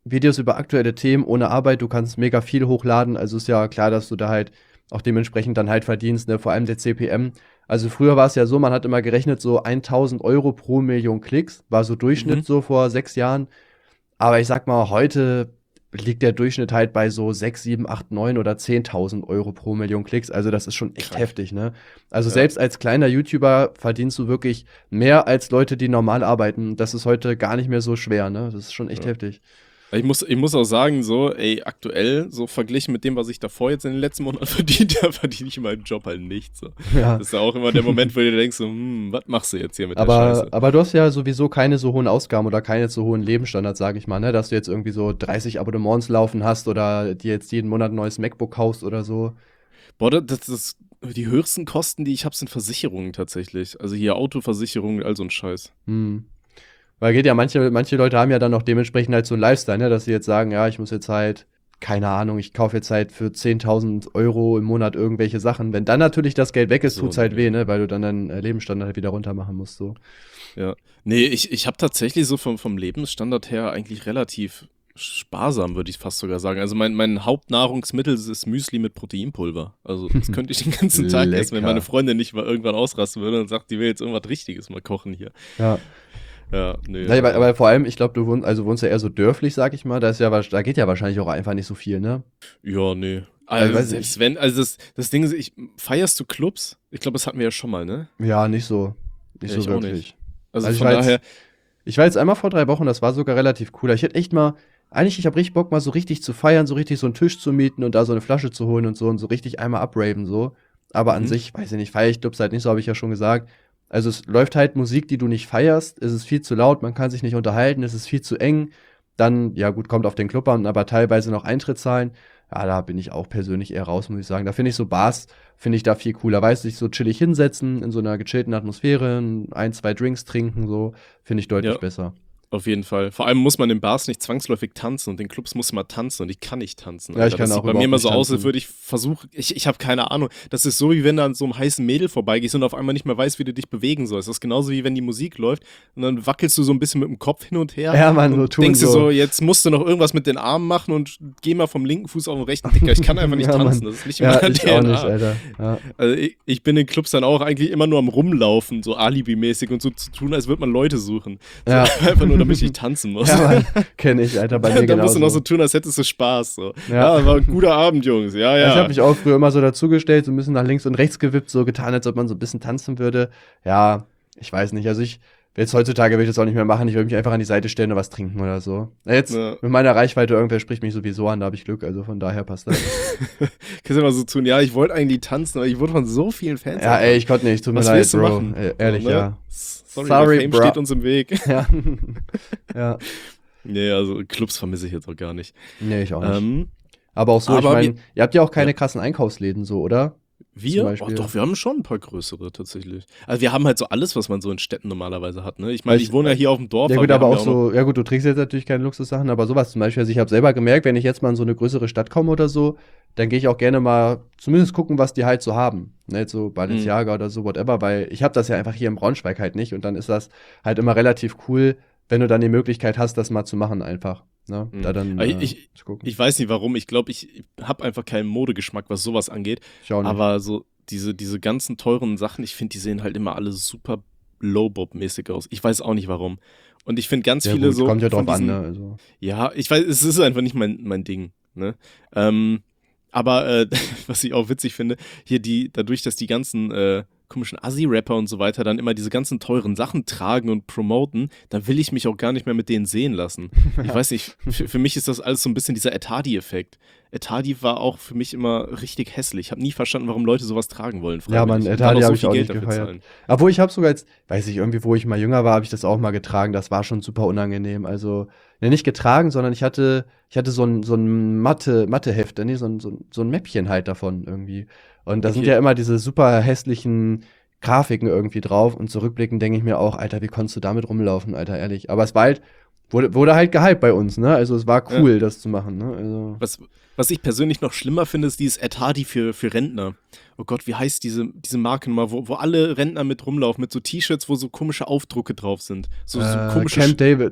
Videos über aktuelle Themen ohne Arbeit, du kannst mega viel hochladen, also ist ja klar, dass du da halt auch dementsprechend dann halt verdienst, ne? Vor allem der C P M. Also früher war es ja so, man hat immer gerechnet, so tausend Euro pro Million Klicks, war so Durchschnitt Mhm. so vor sechs Jahren. Aber ich sag mal, heute liegt der Durchschnitt halt bei so sechs, sieben, acht, neun oder zehntausend Euro pro Million Klicks. Also das ist schon echt Krank. heftig, ne? Also Ja. selbst als kleiner YouTuber verdienst du wirklich mehr als Leute, die normal arbeiten. Das ist heute gar nicht mehr so schwer, ne? Das ist schon echt Ja. heftig. Ich muss, ich muss auch sagen, so, ey, aktuell, so verglichen mit dem, was ich davor jetzt in den letzten Monaten verdient habe, verdiene ich in meinem Job halt nichts. So. Ja. Das ist ja auch immer der Moment, wo du denkst, so, hm, was machst du jetzt hier mit der Aber, Scheiße? aber du hast ja sowieso keine so hohen Ausgaben oder keine so hohen Lebensstandards, sage ich mal, ne? Dass du jetzt irgendwie so dreißig Abonnements laufen hast oder dir jetzt jeden Monat ein neues MacBook kaufst oder so. Boah, das, das, die höchsten Kosten, die ich habe, sind Versicherungen tatsächlich. Also hier Autoversicherungen, all so ein Scheiß. Hm. Weil geht ja, manche, manche Leute haben ja dann noch dementsprechend halt so einen Lifestyle, ne? Dass sie jetzt sagen, ja, ich muss jetzt halt, keine Ahnung, ich kaufe jetzt halt für zehntausend Euro im Monat irgendwelche Sachen. Wenn dann natürlich das Geld weg ist, So, tut's halt nee. weh, ne? Weil du dann deinen äh, Lebensstandard halt wieder runter machen musst, so. Ja. Nee, ich, ich habe tatsächlich so vom, vom Lebensstandard her eigentlich relativ sparsam, würde ich fast sogar sagen. Also mein, mein Hauptnahrungsmittel ist Müsli mit Proteinpulver. Also das könnte ich den ganzen Tag essen, wenn Lecker. meine Freundin nicht mal irgendwann ausrasten würde und sagt, die will jetzt irgendwas Richtiges mal kochen hier. Ja. Ja, nee. Ja, aber, aber vor allem, ich glaube, du wohnst, also wohnst ja eher so dörflich, sag ich mal. Da ist ja, wahrsch- da geht ja wahrscheinlich auch einfach nicht so viel, ne? Ja, nee. Also, Also weiß selbst wenn, also das, das Ding ist, ich, feierst du Clubs? Ich glaube, das hatten wir ja schon mal, ne? Ja, nicht so. Nicht Ja, so ich auch wirklich. nicht. Also, Also ich von war jetzt- daher, Ich war jetzt einmal vor drei Wochen, das war sogar relativ cool. Ich hätte echt mal, eigentlich, ich habe richtig Bock, mal so richtig zu feiern, so richtig so einen Tisch zu mieten und da so eine Flasche zu holen und so und so richtig einmal abraven, so. Aber an Mhm. sich, weiß ich nicht, feiere ich Clubs halt nicht so, habe ich ja schon gesagt. Also es läuft halt Musik, die du nicht feierst, es ist viel zu laut, man kann sich nicht unterhalten, es ist viel zu eng. Dann, ja gut, kommt auf den Club an, aber teilweise noch Eintritt zahlen. Ja, da bin ich auch persönlich eher raus, muss ich sagen. Da finde ich so Bars, finde ich da viel cooler. Weißt du, sich so chillig hinsetzen, in so einer gechillten Atmosphäre, ein, zwei Drinks trinken, so, finde ich deutlich Ja. besser. auf jeden Fall. Vor allem muss man in Bars nicht zwangsläufig tanzen und in Clubs muss man tanzen und ich kann nicht tanzen. Ja, ich Alter. kann das auch sieht bei mir überhaupt immer nicht so aus, als tanzen. würde ich versuchen, ich, ich habe keine Ahnung. Das ist so, wie wenn du an so einem heißen Mädel vorbeigehst und auf einmal nicht mehr weißt, wie du dich bewegen sollst. Das ist genauso wie wenn die Musik läuft und dann wackelst du so ein bisschen mit dem Kopf hin und her. Ja, Mann, und so tun denkst so. dir so, jetzt musst du noch irgendwas mit den Armen machen und geh mal vom linken Fuß auf den rechten. Dicker, ich kann einfach nicht Ja, tanzen. Mann. Das ist nicht in Ja, meiner ich D N A. auch nicht, Alter. Ja. Also ich, ich bin in Clubs dann auch eigentlich immer nur am Rumlaufen, so Alibi-mäßig und so zu tun, als würde man Leute suchen. So, Ja. einfach nur, damit ich nicht tanzen muss. Ja, Mann, kenne ich, Alter, bei mir Dann musst genauso. du noch so tun, als hättest du Spaß. So. Ja. Ja, war ein guter Abend, Jungs. Ja, Ja, ja. ich habe mich auch früher immer so dazugestellt, so ein bisschen nach links und rechts gewippt, so getan, als ob man so ein bisschen tanzen würde. Ja, ich weiß nicht, also ich, jetzt heutzutage will ich das auch nicht mehr machen, ich will mich einfach an die Seite stellen und was trinken oder so. Na, jetzt, Ja. mit meiner Reichweite, irgendwer spricht mich sowieso an, da habe ich Glück, also von daher passt das. Kannst du mal so tun, ja, ich wollte eigentlich tanzen, aber ich wurde von so vielen Fans. Ja, ey, ich konnte nicht, tut mir Was leid, willst du Bro. machen? Äh, ehrlich, So, ne? ja. Sorry, Sorry, der Fame bro. steht uns im Weg. Ja. Ja. Nee, also Clubs vermisse ich jetzt auch gar nicht. Nee, ich auch nicht. Ähm, aber auch so, aber ich meine, wir- ihr habt ja auch keine Ja. krassen Einkaufsläden so, oder? wir? Zum Oh, Beispiel. doch, wir haben schon ein paar größere tatsächlich. Also wir haben halt so alles, was man so in Städten normalerweise hat. Ne? Ich meine, Weil ich ich- wohne ja hier auf dem Dorf. Ja gut, wir aber haben auch so, ja gut, du trägst jetzt natürlich keine Luxussachen, aber sowas zum Beispiel, also ich habe selber gemerkt, wenn ich jetzt mal in so eine größere Stadt komme oder so, dann gehe ich auch gerne mal zumindest gucken, was die halt so haben. Ne, jetzt so Balenciaga oder so, whatever, weil ich habe das ja einfach hier im Braunschweig halt nicht und dann ist das halt immer relativ cool, wenn du dann die Möglichkeit hast, das mal zu machen einfach. Ne? Mhm. Da dann Aber äh, ich- zu gucken. Ich weiß nicht warum. Ich glaube, ich habe einfach keinen Modegeschmack, was sowas angeht. Ich auch nicht. Aber so diese, diese ganzen teuren Sachen, ich finde, die sehen halt immer alle super Low-Bob-mäßig aus. Ich weiß auch nicht warum. Und ich finde ganz ja, viele gut, so. kommt ja von drauf an, diesen- ne? Also. Ja, ich weiß, es ist einfach nicht mein, mein Ding. Ne? Ähm, aber äh, was ich auch witzig finde, hier die, dadurch, dass die ganzen äh, komischen Assi-Rapper und so weiter dann immer diese ganzen teuren Sachen tragen und promoten, dann will ich mich auch gar nicht mehr mit denen sehen lassen. Ich weiß nicht, für, für mich ist das alles so ein bisschen dieser Etadi-Effekt. Etadi war auch für mich immer richtig hässlich. Ich habe nie verstanden, warum Leute sowas tragen wollen. Ja, Mann, freiwillig. Und Etadi dann habe so ich viel auch Geld nicht dafür gefeiert. zahlen. Obwohl ich habe sogar jetzt, weiß ich, irgendwie, wo ich mal jünger war, habe ich das auch mal getragen. Das war schon super unangenehm. Also, ne, nicht getragen, sondern ich hatte, ich hatte so ein, so ein Mathe, Matheheft, nee, so ein, so ein, so ein Mäppchen halt davon irgendwie. Und da sind Okay. ja immer diese super hässlichen Grafiken irgendwie drauf. Und zurückblickend denke ich mir auch, Alter, wie konntest du damit rumlaufen, Alter, ehrlich. Aber es war halt, wurde, wurde halt gehypt bei uns, ne? Also es war cool, das zu machen, ne? Also, Was, was ich persönlich noch schlimmer finde, ist dieses Etadi für, für Rentner. Oh Gott, wie heißt diese, diese Marke nochmal, wo, wo alle Rentner mit rumlaufen, mit so T-Shirts, wo so komische Aufdrucke drauf sind. So, so äh, komische. Camp David.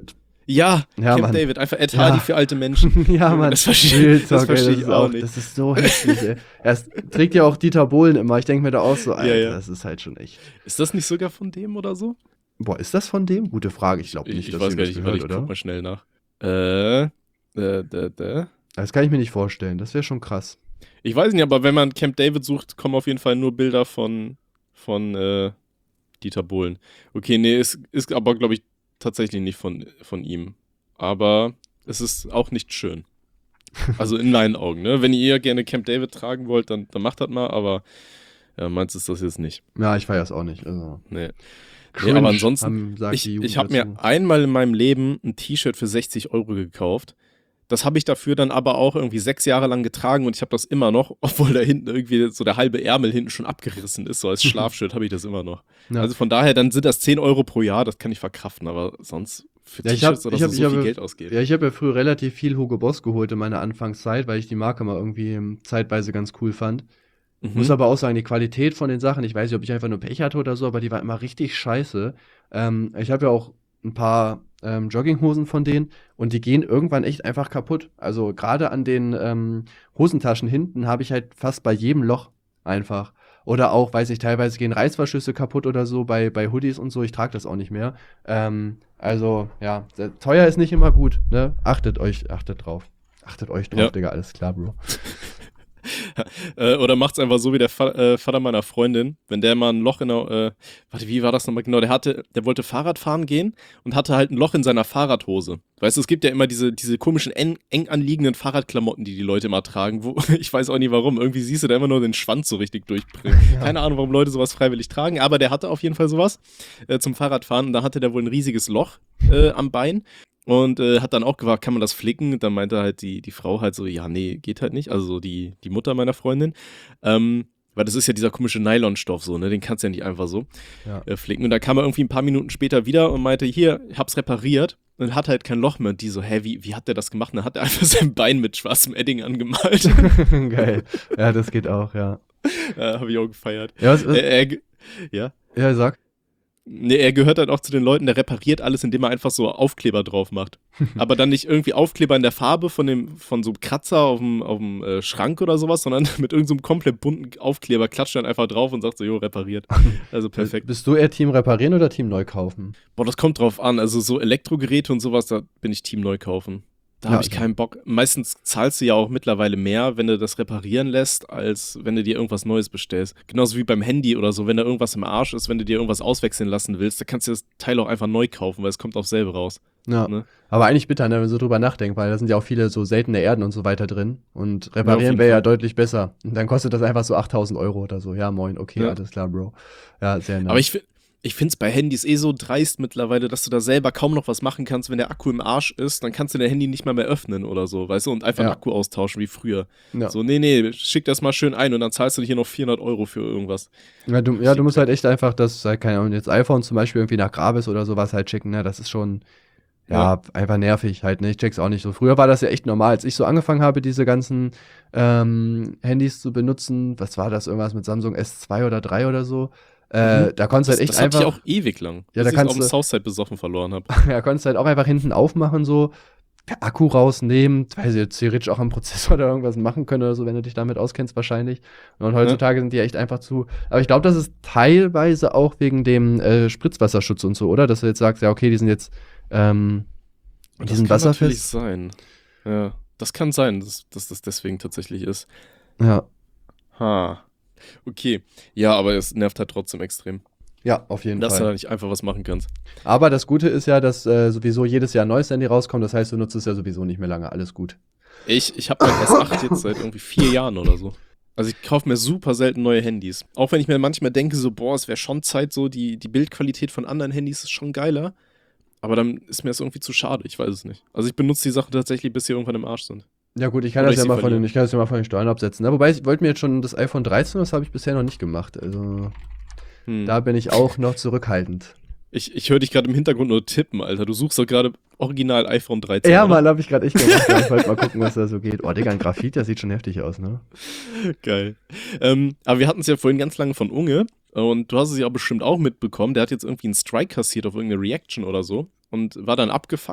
Ja, Ja, Camp Mann. David, einfach Ed Ja. Hardy für alte Menschen. Ja, Mann. Das verstehe Real das Talk, ey, versteh das ich ist auch nicht. Das ist so heftig, ey. Erst trägt ja auch Dieter Bohlen immer. Ich denke mir da auch so, Alter, ja. das ist halt schon echt. Ist das nicht sogar von dem oder so? Boah, ist das von dem? Gute Frage. Ich glaube Ich, nicht, ich dass weiß ihm gar das nicht, gehört, warte, ich oder? guck mal schnell nach. Äh, äh, da, da. Das kann ich mir nicht vorstellen. Das wäre schon krass. Ich weiß nicht, aber wenn man Camp David sucht, kommen auf jeden Fall nur Bilder von, von äh, Dieter Bohlen. Okay, nee, ist, ist aber, glaube ich, tatsächlich nicht von, von ihm. Aber es ist auch nicht schön. Also in meinen Augen, ne? Wenn ihr gerne Camp David tragen wollt, dann, dann macht das mal, aber ja, meins ist das jetzt nicht. Ja, ich feiere es auch nicht. Also. Nee. Nee, Cringe, aber ansonsten, haben, sagt ich, die Jugend ich habe dazu. mir einmal in meinem Leben ein T-Shirt für sechzig Euro gekauft. Das habe ich dafür dann aber auch irgendwie sechs Jahre lang getragen und ich habe das immer noch, obwohl da hinten irgendwie so der halbe Ärmel hinten schon abgerissen ist, so als Schlafshirt habe ich das immer noch. Ja. Also von daher, dann sind das zehn Euro pro Jahr, das kann ich verkraften, aber sonst für Ja, ich hab- T-Shirts oder ich so, hab- so ich viel habe- Geld ausgeben. Ja, ich habe ja früher relativ viel Hugo Boss geholt in meiner Anfangszeit, weil ich die Marke mal irgendwie ähm, zeitweise ganz cool fand. Mhm. Muss aber auch sagen, die Qualität von den Sachen, ich weiß nicht, ob ich einfach nur Pech hatte oder so, aber die war immer richtig scheiße. Ähm, ich habe ja auch ein paar ähm, Jogginghosen von denen und die gehen irgendwann echt einfach kaputt. Also gerade an den ähm, Hosentaschen hinten habe ich halt fast bei jedem Loch einfach. Oder auch, weiß ich, teilweise gehen Reißverschlüsse kaputt oder so bei, bei Hoodies und so. Ich trage das auch nicht mehr. Ähm, also, ja, sehr- teuer ist nicht immer gut, ne? Achtet euch, achtet drauf. Achtet euch drauf, Ja. Digga, alles klar, Bro. Äh, oder macht's einfach so wie der Fa äh, Vater meiner Freundin, wenn der mal ein Loch in der, äh, warte, wie war das nochmal genau? Der hatte, der wollte Fahrrad fahren gehen und hatte halt ein Loch in seiner Fahrradhose. Weißt du, es gibt ja immer diese, diese komischen eng, eng anliegenden Fahrradklamotten, die die Leute immer tragen, wo, ich weiß auch nicht warum, irgendwie siehst du da immer nur den Schwanz so richtig durchbringen. Ja. Keine Ahnung, warum Leute sowas freiwillig tragen, aber der hatte auf jeden Fall sowas äh, zum Fahrradfahren und da hatte der wohl ein riesiges Loch äh, am Bein. Und äh, hat dann auch gefragt, kann man das flicken? Und dann meinte halt die, die Frau halt so, ja, nee, geht halt nicht. Also so die, die Mutter meiner Freundin. Ähm, weil das ist ja dieser komische Nylonstoff so, ne? Den kannst du ja nicht einfach so Ja. äh, flicken. Und da kam er irgendwie ein paar Minuten später wieder und meinte, hier, ich hab's repariert. Und hat halt kein Loch mehr. Und die so, hä, wie, wie hat der das gemacht? Und dann hat er einfach sein Bein mit schwarzem Edding angemalt. Geil. Ja, das geht auch, ja. äh, Hab ich auch gefeiert. Ja, was, was, Äh, er, ge- ja. ja, sag. Nee, er gehört halt auch zu den Leuten, der repariert alles, indem er einfach so Aufkleber drauf macht. Aber dann nicht irgendwie Aufkleber in der Farbe von dem, von so einem Kratzer auf dem, auf dem äh, Schrank oder sowas, sondern mit irgendeinem so komplett bunten Aufkleber klatscht dann einfach drauf und sagt so, jo, repariert. Also perfekt. Bist du eher Team reparieren oder Team neu kaufen? Boah, das kommt drauf an. Also so Elektrogeräte und sowas, da bin ich Team neu kaufen. Da Ja, habe ich ja. keinen Bock. Meistens zahlst du ja auch mittlerweile mehr, wenn du das reparieren lässt, als wenn du dir irgendwas Neues bestellst. Genauso wie beim Handy oder so, wenn da irgendwas im Arsch ist, wenn du dir irgendwas auswechseln lassen willst, da kannst du das Teil auch einfach neu kaufen, weil es kommt aufs selbe raus. Ja. Ne? Aber eigentlich bitter, ne, wenn man so drüber nachdenkt, weil da sind ja auch viele so seltene Erden und so weiter drin. Und Ja, auf reparieren jeden wäre ja Fall. deutlich besser. Und dann kostet das einfach so achttausend Euro oder so. Ja, moin, okay, Ja. alles klar, Bro. Ja, sehr nice. Aber ich, fi- ich finde es bei Handys eh so dreist mittlerweile, dass du da selber kaum noch was machen kannst. Wenn der Akku im Arsch ist, dann kannst du dein Handy nicht mal mehr öffnen oder so, weißt du, und einfach Ja. den Akku austauschen wie früher. ja. So, nee, nee, schick das mal schön ein und dann zahlst du hier noch vierhundert Euro für irgendwas. Ja, du, ja, du musst halt echt einfach das, halt, keine Ahnung, jetzt iPhone zum Beispiel irgendwie nach Grabis oder sowas halt schicken, ne, das ist schon, ja, einfach nervig halt, ne, ich check's auch nicht so. Früher war das ja echt normal, als ich so angefangen habe, diese ganzen ähm, Handys zu benutzen, was war das, irgendwas mit Samsung S zwei oder drei oder so, äh, Mhm. da konntest du Das, halt echt das hatte einfach, ich auch ewig lang, Ja, bis da ich kannst auf dem du- Southside besoffen verloren habe. ja, konntest halt auch einfach hinten aufmachen, so, per Akku rausnehmen, weil sie jetzt theoretisch auch am Prozessor oder irgendwas machen können oder so, wenn du dich damit auskennst wahrscheinlich. Und heutzutage sind die echt einfach zu. Aber ich glaube, das ist teilweise auch wegen dem äh, Spritzwasserschutz und so, oder? Dass du jetzt sagst, ja, okay, die sind jetzt, ähm, die Das sind kann natürlich wasserfest. sein. Ja, das kann sein, dass, dass das deswegen tatsächlich ist. Ja. Ha. Okay. Ja, aber es nervt halt trotzdem extrem, Ja, auf jeden dass du da Fall. nicht einfach was machen kannst. Aber das Gute ist ja, dass äh, sowieso jedes Jahr ein neues Handy rauskommt. Das heißt, du nutzt es ja sowieso nicht mehr lange. Alles gut. Ich, ich habe mein S acht jetzt seit irgendwie vier Jahren oder so. Also ich kaufe mir super selten neue Handys. Auch wenn ich mir manchmal denke, so, boah, es wäre schon Zeit, so die, die Bildqualität von anderen Handys ist schon geiler. Aber dann ist mir das irgendwie zu schade, ich weiß es nicht. Also ich benutze die Sachen tatsächlich, bis sie irgendwann im Arsch sind. Ja gut, ich kann Oder das ich ja sie mal von den, verliere. ich kann das ja mal von den Steuern absetzen. Ne? Wobei, ich wollte mir jetzt schon das iPhone dreizehn, das habe ich bisher noch nicht gemacht. Also Hm. da bin ich auch noch zurückhaltend. Ich, ich höre dich gerade im Hintergrund nur tippen, Alter. Du suchst doch gerade original iPhone dreizehn. Ja, oder? Mann, habe ich gerade echt gemacht. Ja, ich wollte mal gucken, was da so geht. Oh, Digga, ein Graphit, das sieht schon heftig aus, ne? Geil. Ähm, aber wir hatten es ja vorhin ganz lange von Unge und du hast es ja bestimmt auch mitbekommen. Der hat jetzt irgendwie einen Strike kassiert auf irgendeine Reaction oder so und war dann abgefuckt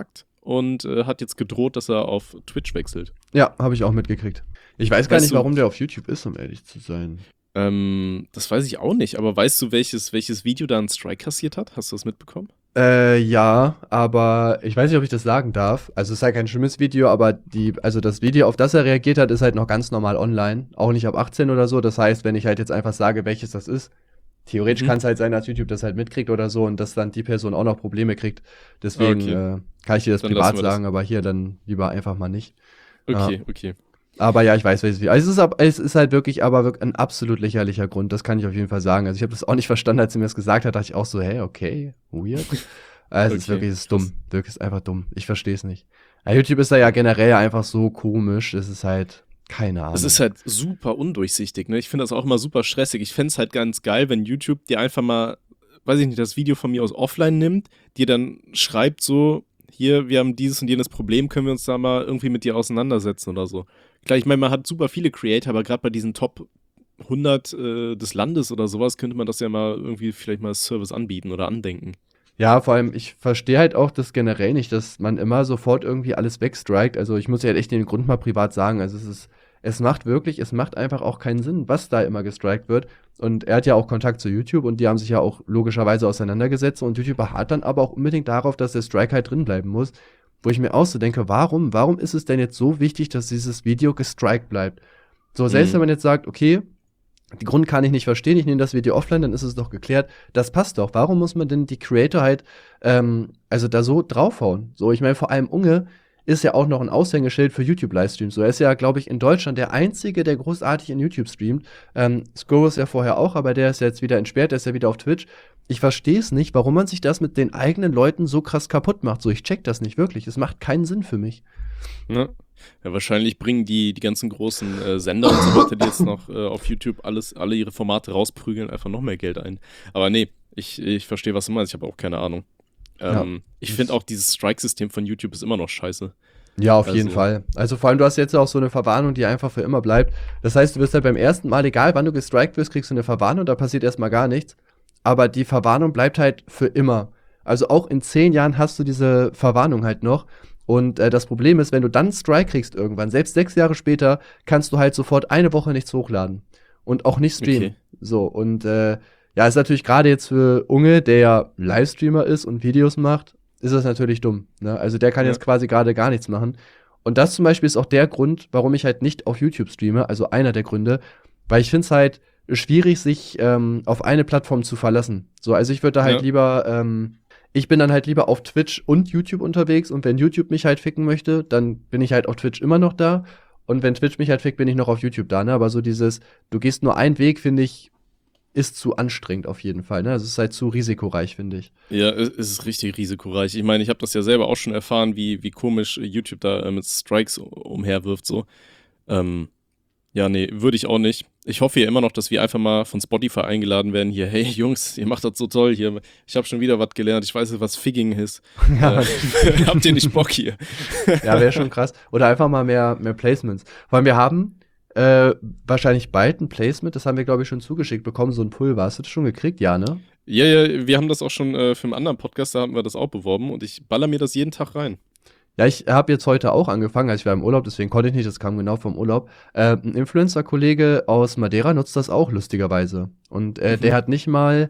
und äh, hat jetzt gedroht, dass er auf Twitch wechselt. Ja, habe ich auch mitgekriegt. Ich weiß gar Weißt nicht, du- warum der auf YouTube ist, um ehrlich zu sein. Ähm, das weiß ich auch nicht, aber weißt du, welches, welches Video da einen Strike kassiert hat? Hast du das mitbekommen? Äh, ja, aber ich weiß nicht, ob ich das sagen darf. Also es ist halt kein schlimmes Video, aber die, also das Video, auf das er reagiert hat, ist halt noch ganz normal online. Auch nicht ab achtzehn oder so. Das heißt, wenn ich halt jetzt einfach sage, welches das ist, theoretisch Mhm. kann es halt sein, dass YouTube das halt mitkriegt oder so und dass dann die Person auch noch Probleme kriegt. Deswegen Okay. äh, kann ich dir das Dann privat lassen wir das. sagen, aber hier dann lieber einfach mal nicht. Okay, okay. Aber ja, ich weiß, welches Video. Also es ist, ab, es ist halt wirklich, aber wirklich ein absolut lächerlicher Grund. Das kann ich auf jeden Fall sagen. Also ich habe das auch nicht verstanden, als sie mir das gesagt hat. Dachte ich auch so, hey, okay, weird. Also es ist Okay, wirklich, es ist krass. dumm. Wirklich ist einfach dumm. Ich verstehe es nicht. Ja, YouTube ist da ja generell einfach so komisch. Es ist halt, keine Ahnung. Es ist halt super undurchsichtig, ne? Ich finde das auch immer super stressig. Ich fände es halt ganz geil, wenn YouTube dir einfach mal, weiß ich nicht, das Video von mir aus offline nimmt, dir dann schreibt so, hier, wir haben dieses und jenes Problem, können wir uns da mal irgendwie mit dir auseinandersetzen oder so. Klar, ich meine, man hat super viele Creator, aber gerade bei diesen Top hundert äh, des Landes oder sowas könnte man das ja mal irgendwie vielleicht mal als Service anbieten oder andenken. Ja, vor allem, ich verstehe halt auch das generell nicht, dass man immer sofort irgendwie alles wegstrikt. Also ich muss ja halt echt den Grund mal privat sagen. Also es ist, es macht wirklich, es macht einfach auch keinen Sinn, was da immer gestrikt wird. Und er hat ja auch Kontakt zu YouTube und die haben sich ja auch logischerweise auseinandergesetzt und YouTube beharrt dann aber auch unbedingt darauf, dass der Strike halt drin bleiben muss. Wo ich mir auch so denke, warum, warum ist es denn jetzt so wichtig, dass dieses Video gestrikt bleibt? So, selbst Mhm. wenn man jetzt sagt, okay, den Grund kann ich nicht verstehen, ich nehme das Video offline, dann ist es doch geklärt. Das passt doch. Warum muss man denn die Creator halt, ähm, also da so draufhauen? So, ich meine, vor allem Unge ist ja auch noch ein Aushängeschild für YouTube-Livestreams. So, er ist ja, glaube ich, in Deutschland der Einzige, der großartig in YouTube streamt. Ähm, Skoro ist ja vorher auch, aber der ist jetzt wieder entsperrt, der ist ja wieder auf Twitch. Ich verstehe es nicht, warum man sich das mit den eigenen Leuten so krass kaputt macht. So, ich check das nicht wirklich. Es macht keinen Sinn für mich. Ne? Ja, wahrscheinlich bringen die, die ganzen großen äh, Sender und so weiter, die jetzt noch äh, auf YouTube alles, alle ihre Formate rausprügeln, einfach noch mehr Geld ein. Aber nee, ich, ich verstehe, was du meinst, ich habe auch keine Ahnung. Ähm, Ja, ich das- finde auch, dieses Strike-System von YouTube ist immer noch scheiße. Ja, auf Also- jeden Fall. Also vor allem, du hast jetzt auch so eine Verwarnung, die einfach für immer bleibt. Das heißt, du wirst halt beim ersten Mal, egal wann du gestrikt wirst, kriegst du eine Verwarnung, da passiert erstmal gar nichts. Aber die Verwarnung bleibt halt für immer. Also auch in zehn Jahren hast du diese Verwarnung halt noch. Und äh, das Problem ist, wenn du dann einen Strike kriegst irgendwann, selbst sechs Jahre später, kannst du halt sofort eine Woche nichts hochladen. Und auch nicht streamen. Okay. So, und äh, ja, ist natürlich gerade jetzt für Unge, der ja Livestreamer ist und Videos macht, ist das natürlich dumm. Ne? Also der kann Ja. jetzt quasi gerade gar nichts machen. Und das zum Beispiel ist auch der Grund, warum ich halt nicht auf YouTube streame, also einer der Gründe, weil ich finde es halt schwierig, sich ähm, auf eine Plattform zu verlassen. So, also ich würde da halt Ja. lieber, ähm, ich bin dann halt lieber auf Twitch und YouTube unterwegs und wenn YouTube mich halt ficken möchte, dann bin ich halt auf Twitch immer noch da. Und wenn Twitch mich halt fickt, bin ich noch auf YouTube da, ne? Aber so dieses, du gehst nur einen Weg, finde ich, ist zu anstrengend auf jeden Fall, ne? Also es ist halt zu risikoreich, finde ich. Ja, es es ist richtig risikoreich. Ich meine, ich habe das ja selber auch schon erfahren, wie, wie komisch YouTube da äh, mit Strikes umherwirft, so. Ähm, ja, nee, würde ich auch nicht. Ich hoffe ja immer noch, dass wir einfach mal von Spotify eingeladen werden hier. Hey Jungs, ihr macht das so toll hier. Ich habe schon wieder was gelernt. Ich weiß nicht, was Figging ist. Ja, Äh, habt ihr nicht Bock hier? ja, wäre schon krass. Oder einfach mal mehr, mehr Placements. Vor allem, wir haben äh, wahrscheinlich bald ein Placement, das haben wir, glaube ich, schon zugeschickt bekommen, so ein Pulver. Hast du das schon gekriegt? Ja, ne? Ja, ja, wir haben das auch schon äh, für einen anderen Podcast, da haben wir das auch beworben und ich baller mir das jeden Tag rein. Ja, ich habe jetzt heute auch angefangen, also ich war im Urlaub, deswegen konnte ich nicht, das kam genau vom Urlaub. Äh, ein Influencer-Kollege aus Madeira nutzt das auch, lustigerweise. Und äh, Mhm. der hat nicht mal,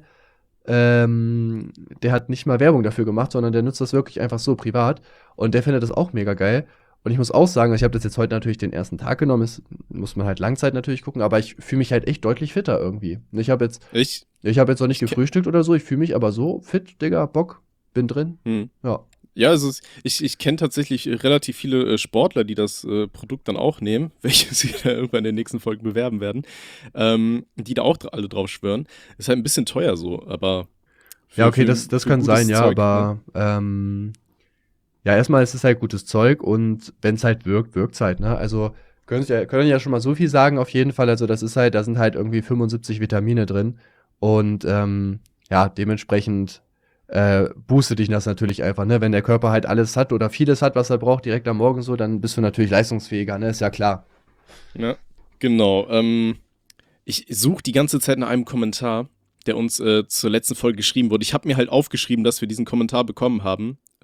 ähm, der hat nicht mal Werbung dafür gemacht, sondern der nutzt das wirklich einfach so privat. Und der findet das auch mega geil. Und ich muss auch sagen, ich habe das jetzt heute natürlich den ersten Tag genommen, es muss man halt Langzeit natürlich gucken, aber ich fühle mich halt echt deutlich fitter irgendwie. Ich habe jetzt, Ich? ich habe jetzt noch nicht Ich ke- gefrühstückt oder so, ich fühle mich aber so fit, Digga, Bock, bin drin. Hm. Ja. Ja, also es- ich, ich kenne tatsächlich äh, relativ viele äh, Sportler, die das äh, Produkt dann auch nehmen, welches wir dann irgendwann in den nächsten Folgen bewerben werden, ähm, die da auch dra- alle drauf schwören. Ist halt ein bisschen teuer so, aber für- Ja, okay, für- das, das für kann gutes sein, ja, Zeug, ne? aber ähm, ja, erstmal ist es halt gutes Zeug und wenn es halt wirkt, wirkt es halt, ne? Also können ja, können ja schon mal so viel sagen, auf jeden Fall. Also, das ist halt, da sind halt irgendwie fünfundsiebzig Vitamine drin. Und ähm, ja, dementsprechend äh, boostet dich das natürlich einfach, ne? Wenn der Körper halt alles hat oder vieles hat, was er braucht, direkt am Morgen so, dann bist du natürlich leistungsfähiger, ne? Ist ja klar. Ja, genau. Ähm, ich suche die ganze Zeit nach einem Kommentar, der uns äh, zur letzten Folge geschrieben wurde. Ich habe mir halt aufgeschrieben, dass wir diesen Kommentar bekommen haben.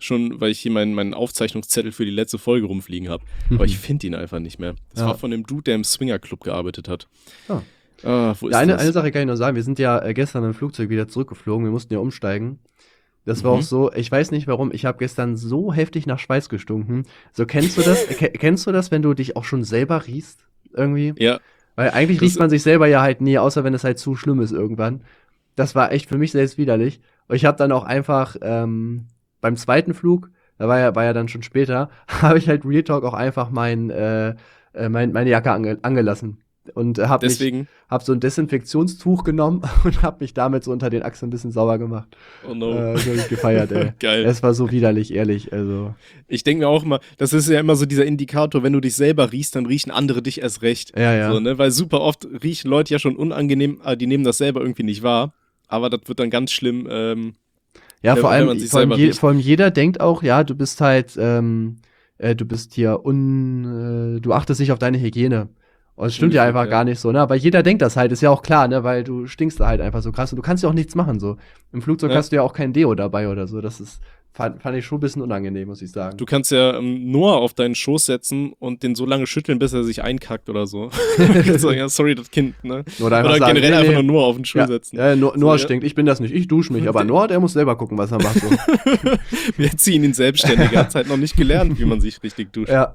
schon, weil ich hier meinen, meinen Aufzeichnungszettel für die letzte Folge rumfliegen habe. Aber ich finde ihn einfach nicht mehr. Das Ja. war von dem Dude, der im Swinger Club gearbeitet hat. Ah. Ah, wo ist Ja, eine, das? eine Sache kann ich noch sagen. Wir sind ja äh, gestern im Flugzeug wieder zurückgeflogen. Wir mussten ja umsteigen. Das war Mhm. auch so, ich weiß nicht warum, ich habe gestern so heftig nach Schweiß gestunken. So, kennst du das? Ke- kennst du das, wenn du dich auch schon selber riechst? Irgendwie? Ja, Weil eigentlich Das- riecht man sich selber ja halt nie, außer wenn es halt zu schlimm ist irgendwann. Das war echt für mich selbst widerlich. Und ich habe dann auch einfach ähm, beim zweiten Flug, da war ja, war ja dann schon später, habe ich halt Real Talk auch einfach mein, äh, äh, mein, meine Jacke ange angelassen. Und äh, habe mich deswegen. hab so ein Desinfektionstuch genommen und habe mich damit so unter den Achseln ein bisschen sauber gemacht. Oh no. Äh, so hab ich gefeiert, ey. Geil. Es war so widerlich, ehrlich. Also, Ich denke mir auch immer, das ist ja immer so dieser Indikator, wenn du dich selber riechst, dann riechen andere dich erst recht. ja, ja. So, ne? Weil super oft riechen Leute ja schon unangenehm, aber die nehmen das selber irgendwie nicht wahr. Aber das wird dann ganz schlimm. Ähm, Ja, wenn- vor wenn allem, man sich vor allem, selber je, riecht. vor allem jeder denkt auch, ja, du bist halt, ähm, äh, du bist hier un, äh, du achtest nicht auf deine Hygiene. Und es stimmt ja Ungefühlt, einfach ja. gar nicht so, ne? Aber jeder denkt das halt, ist ja auch klar, ne? Weil du stinkst da halt einfach so krass und du kannst ja auch nichts machen, so. Im Flugzeug Ja. hast du ja auch kein Deo dabei oder so. Das ist, fand, fand ich schon ein bisschen unangenehm, muss ich sagen. Du kannst ja ähm, Noah auf deinen Schoß setzen und den so lange schütteln, bis er sich einkackt oder so. so ja, sorry, das Kind, ne? Oder einfach Oder sagen, generell nee, einfach nee. nur Noah auf den Stuhl ja, setzen. ja, no, Noah ja. stinkt, ich bin das nicht, ich dusche mich, aber Noah, der muss selber gucken, was er macht. So. Wir ziehen ihn selbstständig. Er hat halt noch nicht gelernt, wie man sich richtig duscht. ja.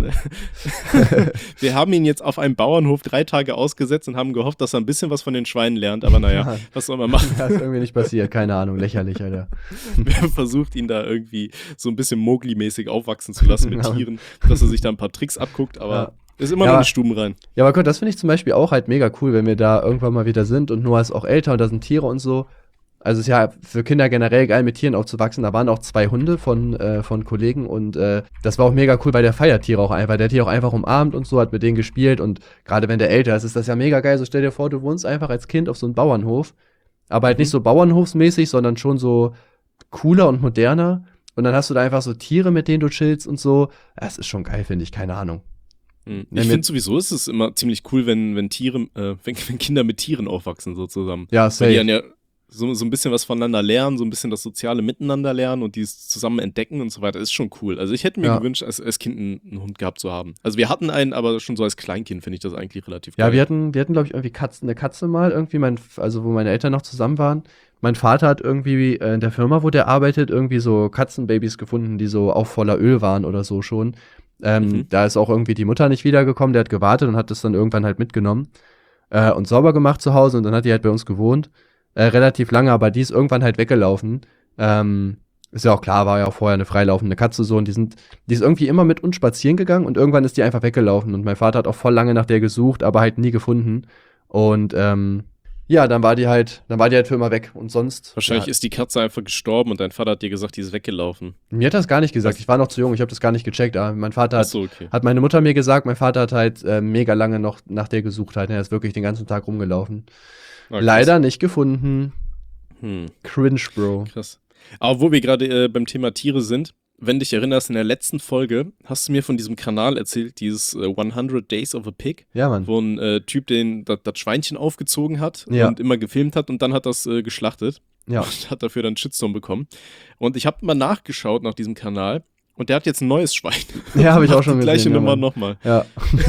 Wir haben ihn jetzt auf einem Bauernhof drei Tage ausgesetzt und haben gehofft, dass er ein bisschen was von den Schweinen lernt. Aber naja, Ja. was soll man machen? Das ist irgendwie nicht passiert, keine Ahnung, lächerlich, Alter. Wir haben versucht, ihn da irgendwie so ein bisschen Mowgli-mäßig aufwachsen zu lassen mit Ja. Tieren, dass er sich da ein paar Tricks abguckt, aber Ja. ist immer Ja, noch aber- ein Stuben rein. Ja, aber Gott, das finde ich zum Beispiel auch halt mega cool, wenn wir da irgendwann mal wieder sind und Noah ist auch älter und da sind Tiere und so. Also es ist ja für Kinder generell geil, mit Tieren aufzuwachsen. Da waren auch zwei Hunde von, äh, von Kollegen und äh, das war auch mega cool, weil der feiert Tiere auch einfach. Der hat die auch einfach umarmt und so, hat mit denen gespielt und gerade wenn der älter ist, ist das ja mega geil. So stell dir vor, du wohnst einfach als Kind auf so einem Bauernhof, aber halt nicht so bauernhofsmäßig, sondern schon so cooler und moderner. Und dann hast du da einfach so Tiere, mit denen du chillst und so. Das ist schon geil, finde ich, keine Ahnung. Hm. Ja, Ich mir- finde sowieso, ist es immer ziemlich cool, wenn, wenn Tiere, äh, wenn, wenn Kinder mit Tieren aufwachsen, so zusammen. Ja, Weil die safe. dann ja so, so ein bisschen was voneinander lernen, so ein bisschen das soziale Miteinander lernen und die es zusammen entdecken und so weiter. Ist schon cool. Also ich hätte mir Ja. gewünscht, als, als Kind einen, einen Hund gehabt zu haben. Also wir hatten einen, aber schon so als Kleinkind finde ich das eigentlich relativ Ja, geil. wir hatten, wir hatten, glaube ich, irgendwie Katzen, eine Katze mal, irgendwie, mein, also wo meine Eltern noch zusammen waren. Mein Vater hat irgendwie äh, in der Firma, wo der arbeitet, irgendwie so Katzenbabys gefunden, die so auch voller Öl waren oder so schon. Ähm, Mhm. Da ist auch irgendwie die Mutter nicht wiedergekommen, der hat gewartet und hat das dann irgendwann halt mitgenommen äh, und sauber gemacht zu Hause und dann hat die halt bei uns gewohnt. Äh, relativ lange, aber die ist irgendwann halt weggelaufen. Ähm, ist ja auch klar, war ja auch vorher eine freilaufende Katze so und die sind, die ist irgendwie immer mit uns spazieren gegangen und irgendwann ist die einfach weggelaufen und mein Vater hat auch voll lange nach der gesucht, aber halt nie gefunden. Und ähm, ja, dann war die halt, dann war die halt für immer weg und sonst. Wahrscheinlich ja, ist die Katze einfach gestorben und dein Vater hat dir gesagt, die ist weggelaufen. mir hat das gar nicht gesagt, ich war noch zu jung, ich habe das gar nicht gecheckt, aber mein Vater hat, Achso, okay. hat meine Mutter mir gesagt, mein Vater hat halt äh, mega lange noch nach der gesucht halt, er ist wirklich den ganzen Tag rumgelaufen. Ah, krass. Leider nicht gefunden. Hm. Cringe, Bro. Krass. Aber wo wir gerade äh, beim Thema Tiere sind, wenn dich erinnerst, in der letzten Folge hast du mir von diesem Kanal erzählt, dieses äh, hundert Days of a Pig, Ja, Mann. wo ein äh, Typ den das Schweinchen aufgezogen hat Ja. und immer gefilmt hat und dann hat das äh, geschlachtet Ja. und hat dafür dann Shitstorm bekommen. Und ich habe mal nachgeschaut nach diesem Kanal und der hat jetzt ein neues Schwein. Ja, habe ich Macht auch schon die gleiche gesehen, ja, Nummer Mann. nochmal. Ja.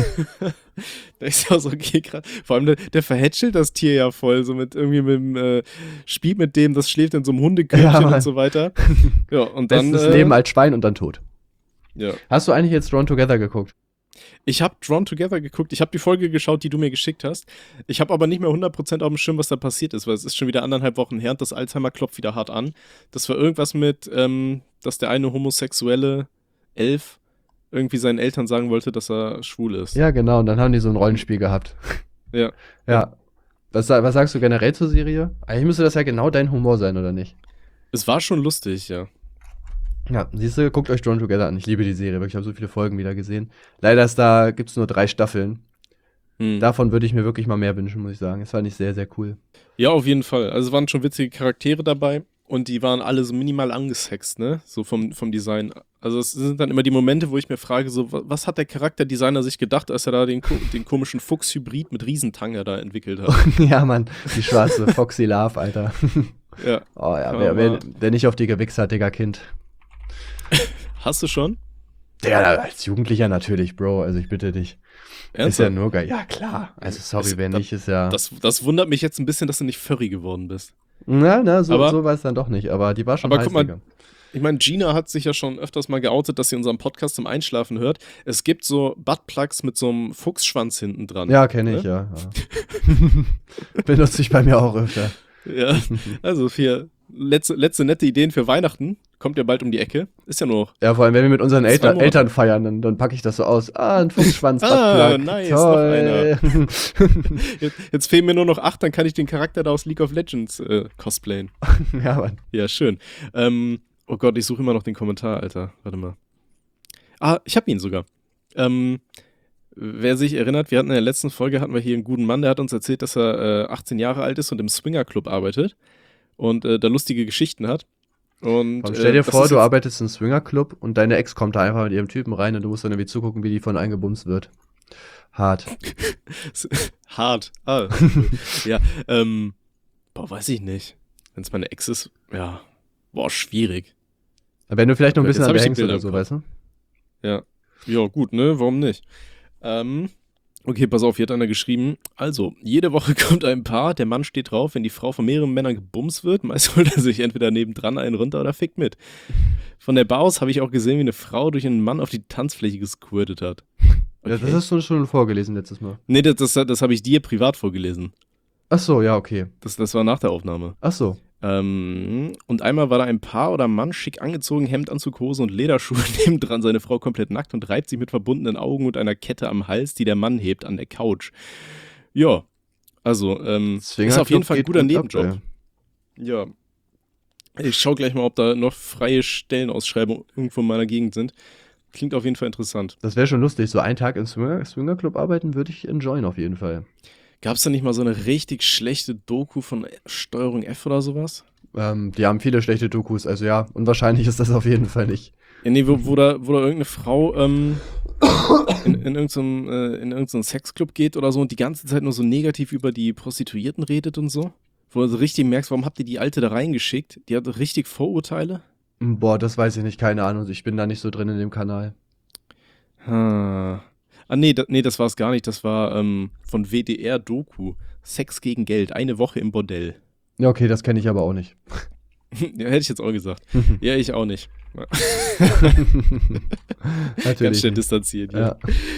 Da ist ja so, okay, krass. Vor allem, der, der verhätschelt das Tier ja voll, so mit irgendwie mit dem, äh, spielt mit dem, das schläft in so einem Hundekörbchen Ja, Mann. und so weiter. Ja, und dann. Bestes äh, Leben als Schwein und dann tot. Ja. Hast du eigentlich jetzt Drawn Together geguckt? Ich habe Drawn Together geguckt. Ich habe die Folge geschaut, die du mir geschickt hast. Ich habe aber nicht mehr hundert Prozent auf dem Schirm, was da passiert ist, weil es ist schon wieder anderthalb Wochen her und das Alzheimer klopft wieder hart an. Das war irgendwas mit, ähm, dass der eine homosexuelle Elf irgendwie seinen Eltern sagen wollte, dass er schwul ist. Ja, genau. Und dann haben die so ein Rollenspiel gehabt. Ja. Ja. Was, sa- was sagst du generell zur Serie? Eigentlich müsste das ja genau dein Humor sein, oder nicht? Es war schon lustig, ja. Ja, siehst du, guckt euch Drawn Together an. Ich liebe die Serie, wirklich. Ich habe so viele Folgen wieder gesehen. Leider ist da, gibt's nur drei Staffeln. Hm. Davon würde ich mir wirklich mal mehr wünschen, muss ich sagen. Das fand ich sehr, sehr cool. Ja, auf jeden Fall. Also es waren schon witzige Charaktere dabei und die waren alle so minimal angesext, ne? So vom, vom Design. Also es sind dann immer die Momente, wo ich mir frage, so, wa- was hat der Charakterdesigner sich gedacht, als er da den, ko- den komischen Fuchs-Hybrid mit Riesentanger da entwickelt hat? Ja, Mann. Die schwarze Foxy Love, Alter. Ja. Oh ja, Aber- wer, wer, wer nicht auf die gewichst hat, Digga, Kind. Hast du schon? Ja, als Jugendlicher natürlich, Bro. Also ich bitte dich. Ernsthaft? Ist ja nur geil. Ja, klar. Also sorry, Ist- wenn da- nicht, ist ja... Das, das wundert mich jetzt ein bisschen, dass du nicht Furry geworden bist. Na, na, so, Aber- so war es dann doch nicht. Aber die war schon Aber heiß, guck mal, Digga. Ich meine, Gina hat sich ja schon öfters mal geoutet, dass sie unseren Podcast zum Einschlafen hört. Es gibt so Buttplugs mit so einem Fuchsschwanz hinten dran. Ja, kenne ich, Ne? ja. ja. Benutze ich bei mir auch öfter. Ja, also für letzte, letzte nette Ideen für Weihnachten. Kommt ja bald um die Ecke. Ist ja nur. Ja, vor allem, wenn wir mit unseren Zwei Eltern, Monate. Eltern feiern, dann, dann packe ich das so aus. Ah, ein Fuchsschwanz, Ah, Buttplug. nice, Toll. Jetzt, jetzt fehlen mir nur noch acht, dann kann ich den Charakter da aus League of Legends äh, cosplayen. ja, Mann. Ja, schön. Ähm, oh Gott, ich suche immer noch den Kommentar, Alter. Warte mal. Ah, ich habe ihn sogar. Ähm, wer sich erinnert, wir hatten in der letzten Folge hatten wir hier einen guten Mann, der hat uns erzählt, dass er äh, achtzehn Jahre alt ist und im Swinger-Club arbeitet und äh, da lustige Geschichten hat. Und, Komm, stell dir äh, das vor, ist du jetzt- arbeitest im Swingerclub und deine Ex kommt da einfach mit ihrem Typen rein und du musst dann irgendwie zugucken, wie die von eingebumst wird. Hart. Hart. Ah, ja, ähm, boah, weiß ich nicht. Wenn es meine Ex ist, ja, boah, schwierig. Wenn du vielleicht noch ein Jetzt bisschen hab an ich der die hängst Bilder oder so, im Kopf. weißt du? Ja. Ja, gut, ne? Warum nicht? Ähm, okay, pass auf, hier hat einer geschrieben. Also, jede Woche kommt ein Paar, der Mann steht drauf, wenn die Frau von mehreren Männern gebumst wird, meist holt er sich entweder nebendran einen runter oder fickt mit. Von der Bar aus habe ich auch gesehen, wie eine Frau durch einen Mann auf die Tanzfläche gesquirtet hat. Ja, das hast du schon vorgelesen letztes Mal. Nee, das, das, das habe ich dir privat vorgelesen. Ach so, ja, okay. Das, das war nach der Aufnahme. Ach so. Ähm, und einmal war da ein Paar oder Mann schick angezogen, Hemdanzug, Hose und Lederschuhe, nebendran seine Frau komplett nackt und reibt sich mit verbundenen Augen und einer Kette am Hals, die der Mann hebt, an der Couch. Ja, also, ähm, ist auf jeden Swingerclub Fall ein geht guter gut Nebenjob. ab, Ja. Ich schau gleich mal, ob da noch freie Stellenausschreibungen irgendwo in meiner Gegend sind. Klingt auf jeden Fall interessant. Das wäre schon lustig. So einen Tag im Swinger Swingerclub arbeiten würde ich enjoyen auf jeden Fall. Gab es da nicht mal so eine richtig schlechte Doku von Steuerung F oder sowas? Ähm, die haben viele schlechte Dokus, also ja, unwahrscheinlich ist das auf jeden Fall nicht. Ja, nee, wo, wo, da, wo da irgendeine Frau ähm, in, in irgendeinem äh, in irgendeinem Sexclub geht oder so und die ganze Zeit nur so negativ über die Prostituierten redet und so. Wo du so richtig merkst, warum habt ihr die Alte da reingeschickt? Die hat richtig Vorurteile. Boah, das weiß ich nicht, keine Ahnung. Ich bin da nicht so drin in dem Kanal. Ah, ah nee, da, nee, das war es gar nicht. Das war ähm, von W D R-Doku. Sex gegen Geld, eine Woche im Bordell. Ja, okay, das kenne ich aber auch nicht. Ja, hätte ich jetzt auch gesagt. Ja, ich auch nicht. Natürlich. Ganz schnell nicht. distanziert. Ja.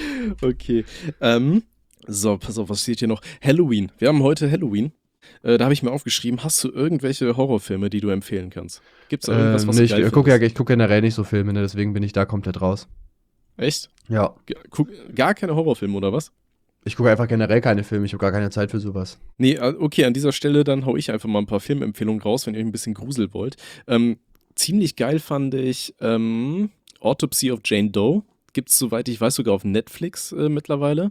Okay. Ähm, so, pass auf, was steht hier noch? Halloween. Wir haben heute Halloween. Äh, da habe ich mir aufgeschrieben, hast du irgendwelche Horrorfilme, die du empfehlen kannst? Gibt es da irgendwas, Ähm, was nee, du ich geil gucke ja, findest? ich guck generell nicht so Filme, ne, deswegen bin ich da komplett raus. Echt? Ja. G- Guck, gar keine Horrorfilme, oder was? Ich gucke einfach generell keine Filme, ich habe gar keine Zeit für sowas. Nee, äh, okay, an dieser Stelle dann hau ich einfach mal ein paar Filmempfehlungen raus, wenn ihr euch ein bisschen Grusel wollt. Ähm, ziemlich geil fand ich ähm, Autopsy of Jane Doe. Gibt's, soweit ich weiß, sogar auf Netflix äh, mittlerweile.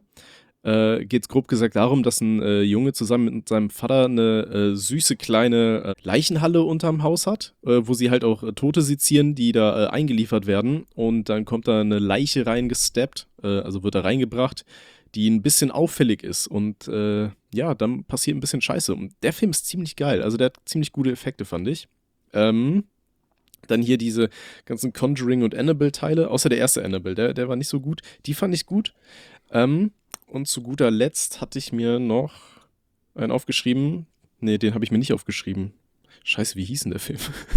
Äh, geht's grob gesagt darum, dass ein äh, Junge zusammen mit seinem Vater eine äh, süße kleine äh, Leichenhalle unterm Haus hat, äh, wo sie halt auch äh, Tote sezieren, die da äh, eingeliefert werden. Und dann kommt da eine Leiche reingesteppt, äh, also wird da reingebracht, die ein bisschen auffällig ist. Und äh, ja, dann passiert ein bisschen Scheiße. Und der Film ist ziemlich geil. Also der hat ziemlich gute Effekte, fand ich. Ähm, dann hier diese ganzen Conjuring und Annabelle-Teile, außer der erste Annabelle, der, der war nicht so gut. Die fand ich gut. Ähm, und zu guter Letzt hatte ich mir noch einen aufgeschrieben. Nee, den habe ich mir nicht aufgeschrieben. Scheiße, wie hieß denn der Film?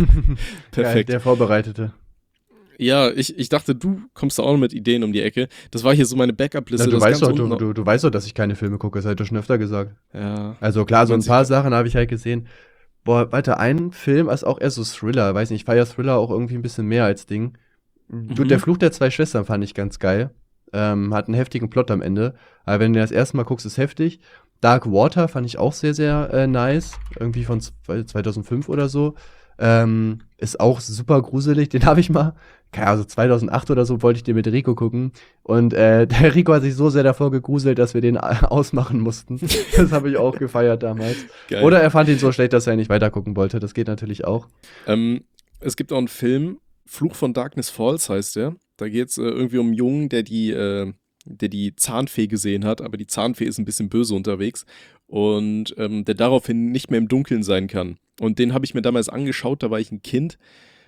Perfekt. Geil, der Vorbereitete. Ja, ich, ich dachte, du kommst da auch noch mit Ideen um die Ecke. Das war hier so meine Backup-Liste. Na, du, das weißt ganz doch, du, unten du, du weißt doch, dass ich keine Filme gucke, das habe ich schon öfter gesagt. Ja. Also klar, so Man ein sieht- paar Sachen habe ich halt gesehen. Boah, warte, ein Film ist auch eher so Thriller, weiß nicht, ich feiere Thriller auch irgendwie ein bisschen mehr als Ding. Gut, Mhm. der Fluch der zwei Schwestern fand ich ganz geil. Ähm, hat einen heftigen Plot am Ende. Aber wenn du das erste Mal guckst, ist heftig. Dark Water fand ich auch sehr, sehr äh, nice. Irgendwie von z- zweitausendfünf oder so. Ähm, ist auch super gruselig. Den habe ich mal, keine Ahnung, also zweitausendacht oder so, wollte ich den mit Rico gucken. Und äh, der Rico hat sich so sehr davor gegruselt, dass wir den a- ausmachen mussten. Das habe ich auch gefeiert damals. Geil. Oder er fand ihn so schlecht, dass er nicht weiter gucken wollte. Das geht natürlich auch. Ähm, es gibt auch einen Film, Fluch von Darkness Falls heißt der. Da geht es äh, irgendwie um einen Jungen, der die, äh, der die Zahnfee gesehen hat, aber die Zahnfee ist ein bisschen böse unterwegs und ähm, der daraufhin nicht mehr im Dunkeln sein kann. Und den habe ich mir damals angeschaut, da war ich ein Kind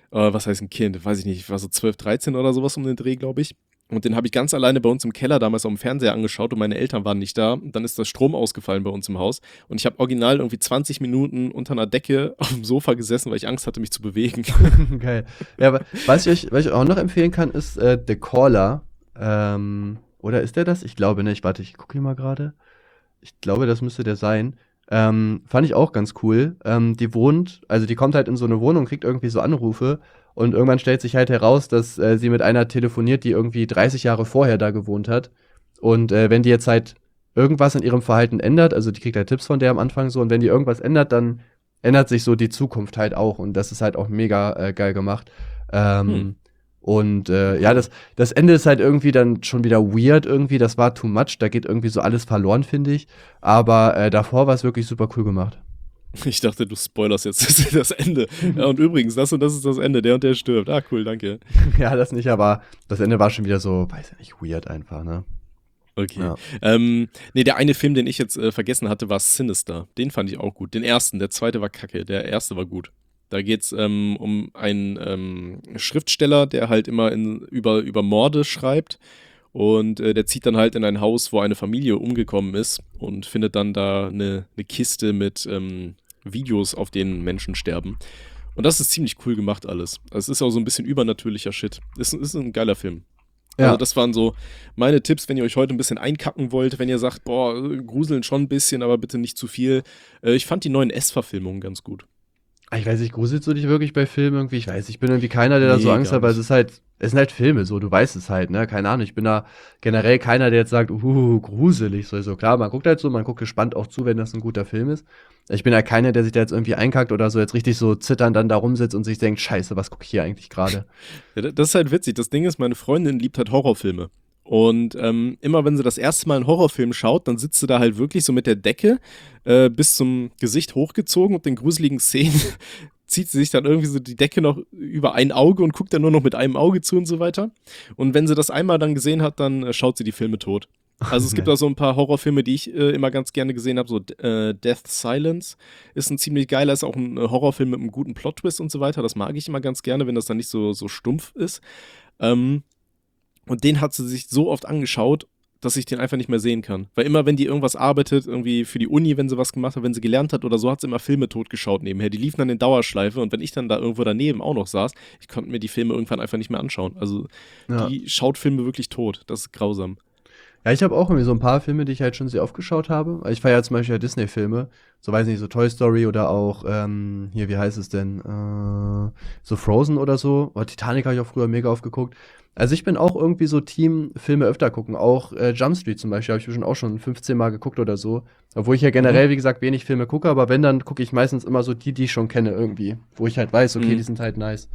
äh, was heißt ein Kind, weiß ich nicht, ich war so zwölf, dreizehn oder sowas um den Dreh, glaube ich. Und den habe ich ganz alleine bei uns im Keller damals auf dem Fernseher angeschaut und meine Eltern waren nicht da. Und dann ist der Strom ausgefallen bei uns im Haus. Und ich habe original irgendwie zwanzig Minuten unter einer Decke auf dem Sofa gesessen, weil ich Angst hatte, mich zu bewegen. Geil. Ja, aber was ich euch, was ich auch noch empfehlen kann, ist äh, The Caller. Ähm, oder ist der das? Ich glaube nicht. Warte, ich gucke hier mal gerade. Ich glaube, das müsste der sein. Ähm, fand ich auch ganz cool. Ähm, die wohnt, also die kommt halt in so eine Wohnung, kriegt irgendwie so Anrufe und irgendwann stellt sich halt heraus, dass äh, sie mit einer telefoniert, die irgendwie dreißig Jahre vorher da gewohnt hat. Und äh, wenn die jetzt halt irgendwas in ihrem Verhalten ändert, also die kriegt halt Tipps von der am Anfang so, und wenn die irgendwas ändert, dann ändert sich so die Zukunft halt auch. Und das ist halt auch mega äh, geil gemacht. Ähm, Hm. Und äh, ja, das, das Ende ist halt irgendwie dann schon wieder weird irgendwie. Das war too much. Da geht irgendwie so alles verloren, finde ich. Aber äh, davor war es wirklich super cool gemacht. Ich dachte, du spoilerst jetzt das, das Ende. Ja, und übrigens, das und das ist das Ende, der und der stirbt. Ah, cool, danke. Ja, das nicht, aber das Ende war schon wieder so, weiß ja nicht, weird einfach, ne? Okay. Ja. Ähm, nee, der eine Film, den ich jetzt äh, vergessen hatte, war Sinister. Den fand ich auch gut. Den ersten, der zweite war kacke, der erste war gut. Da geht's ähm, um einen ähm, Schriftsteller, der halt immer in, über, über Morde schreibt. Und äh, der zieht dann halt in ein Haus, wo eine Familie umgekommen ist und findet dann da eine, eine Kiste mit ähm, Videos, auf denen Menschen sterben. Und das ist ziemlich cool gemacht alles. Es ist auch so ein bisschen übernatürlicher Shit. Ist, ist ein geiler Film. Ja. Also das waren so meine Tipps, wenn ihr euch heute ein bisschen einkacken wollt, wenn ihr sagt, boah, gruseln schon ein bisschen, aber bitte nicht zu viel. Äh, ich fand die neuen S-Verfilmungen ganz gut. Ich weiß nicht, gruselst du dich wirklich bei Filmen irgendwie? Ich weiß, ich bin irgendwie keiner, der da Nee, so Angst gar hat, weil es nicht. ist halt, es sind halt Filme, so, du weißt es halt, ne? Keine Ahnung, ich bin da generell keiner, der jetzt sagt, uh, gruselig, so, so. Klar, man guckt halt so, man guckt gespannt auch zu, wenn das ein guter Film ist. Ich bin halt keiner, der sich da jetzt irgendwie einkackt oder so jetzt richtig so zitternd dann da rumsitzt und sich denkt, scheiße, was gucke ich hier eigentlich gerade? Ja, das ist halt witzig. Das Ding ist, meine Freundin liebt halt Horrorfilme. Und ähm, immer wenn sie das erste Mal einen Horrorfilm schaut, dann sitzt sie da halt wirklich so mit der Decke äh, bis zum Gesicht hochgezogen und den gruseligen Szenen zieht sie sich dann irgendwie so die Decke noch über ein Auge und guckt dann nur noch mit einem Auge zu und so weiter. Und wenn sie das einmal dann gesehen hat, dann äh, schaut sie die Filme tot. Also es gibt Nee. auch so ein paar Horrorfilme, die ich äh, immer ganz gerne gesehen habe, so äh, Death Silence ist ein ziemlich geiler, ist auch ein äh, Horrorfilm mit einem guten Plot-Twist und so weiter. Das mag ich immer ganz gerne, wenn das dann nicht so, so stumpf ist. Ähm, und den hat sie sich so oft angeschaut, dass ich den einfach nicht mehr sehen kann. Weil immer, wenn die irgendwas arbeitet, irgendwie für die Uni, wenn sie was gemacht hat, wenn sie gelernt hat oder so, hat sie immer Filme totgeschaut nebenher. Die liefen dann in Dauerschleife und wenn ich dann da irgendwo daneben auch noch saß, ich konnte mir die Filme irgendwann einfach nicht mehr anschauen. Also Ja. die schaut Filme wirklich tot. Das ist grausam. Ja, ich habe auch irgendwie so ein paar Filme, die ich halt schon sehr oft geschaut habe. Ich feiere ja zum Beispiel ja Disney-Filme. So, weiß nicht, so Toy Story oder auch, ähm, hier, wie heißt es denn? Äh, so Frozen oder so. Oder Titanic habe ich auch früher mega oft geguckt. Also ich bin auch irgendwie so Team Filme öfter gucken. Auch äh, Jump Street zum Beispiel habe ich bestimmt auch schon fünfzehn Mal geguckt oder so. Obwohl ich ja generell, wie gesagt, wenig Filme gucke, aber wenn, dann gucke ich meistens immer so die, die ich schon kenne irgendwie. Wo ich halt weiß, okay, Mhm. die sind halt nice.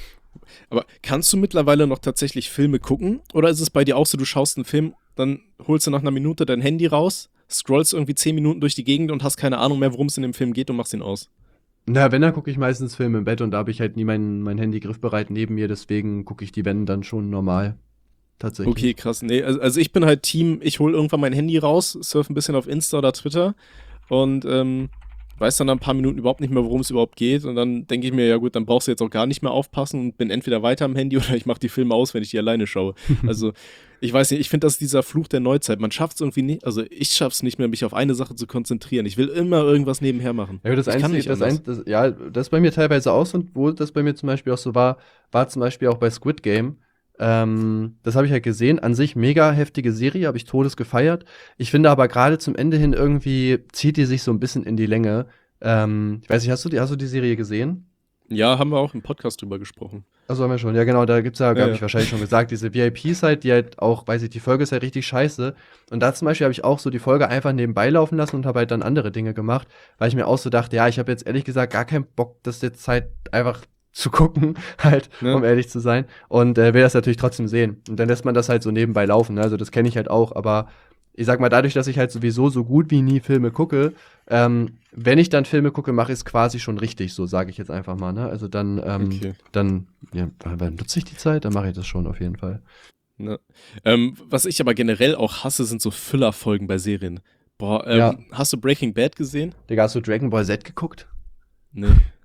Aber kannst du mittlerweile noch tatsächlich Filme gucken? Oder ist es bei dir auch so, du schaust einen Film, dann holst du nach einer Minute dein Handy raus, scrollst irgendwie zehn Minuten durch die Gegend und hast keine Ahnung mehr, worum es in dem Film geht und machst ihn aus? Na, wenn, dann gucke ich meistens Filme im Bett und da habe ich halt nie mein, mein Handy griffbereit neben mir, deswegen gucke ich die, wenn, dann schon normal. Tatsächlich. Okay, krass. Nee, also, also ich bin halt Team, ich hole irgendwann mein Handy raus, surfe ein bisschen auf Insta oder Twitter und ähm, weiß dann nach ein paar Minuten überhaupt nicht mehr, worum es überhaupt geht. Und dann denke ich mir, ja gut, dann brauchst du jetzt auch gar nicht mehr aufpassen und bin entweder weiter am Handy oder ich mache die Filme aus, wenn ich die alleine schaue. Also ich weiß nicht, ich finde, das ist dieser Fluch der Neuzeit. Man schafft es irgendwie nicht, also ich schaff's nicht mehr, mich auf eine Sache zu konzentrieren. Ich will immer irgendwas nebenher machen. Ja, das ich kann Einzige, nicht das, anders. ein, das, ja, das ist bei mir teilweise aus und wo das bei mir zum Beispiel auch so war, war zum Beispiel auch bei Squid Game. Ähm, das habe ich halt gesehen. An sich mega heftige Serie, habe ich todes gefeiert. Ich finde aber gerade zum Ende hin irgendwie zieht die sich so ein bisschen in die Länge. Ähm, ich weiß nicht, hast du die, hast du die Serie gesehen? Ja, haben wir auch im Podcast drüber gesprochen. Also haben wir schon, ja genau, da gibt's ja, Ja, habe ja. ich wahrscheinlich schon gesagt, diese V I Ps halt, die halt auch, weiß ich, die Folge ist halt richtig scheiße. Und da zum Beispiel habe ich auch so die Folge einfach nebenbei laufen lassen und habe halt dann andere Dinge gemacht, weil ich mir auch so dachte, ja, ich habe jetzt ehrlich gesagt gar keinen Bock, das jetzt halt einfach zu gucken, halt, Ja. um ehrlich zu sein. Und äh, will das natürlich trotzdem sehen. Und dann lässt man das halt so nebenbei laufen, ne? Also das kenne ich halt auch, aber ich sag mal, dadurch, dass ich halt sowieso so gut wie nie Filme gucke, ähm, wenn ich dann Filme gucke, mache ich es quasi schon richtig, so sage ich jetzt einfach mal, ne? Also dann, ähm, Okay. dann, ja, wann nutze ich die Zeit? Dann mache ich das schon auf jeden Fall. Ne. Ähm, was ich aber generell auch hasse, sind so Füllerfolgen bei Serien. Boah, ähm, Ja. hast du Breaking Bad gesehen? Digga, hast du Dragon Ball Z geguckt? Nee.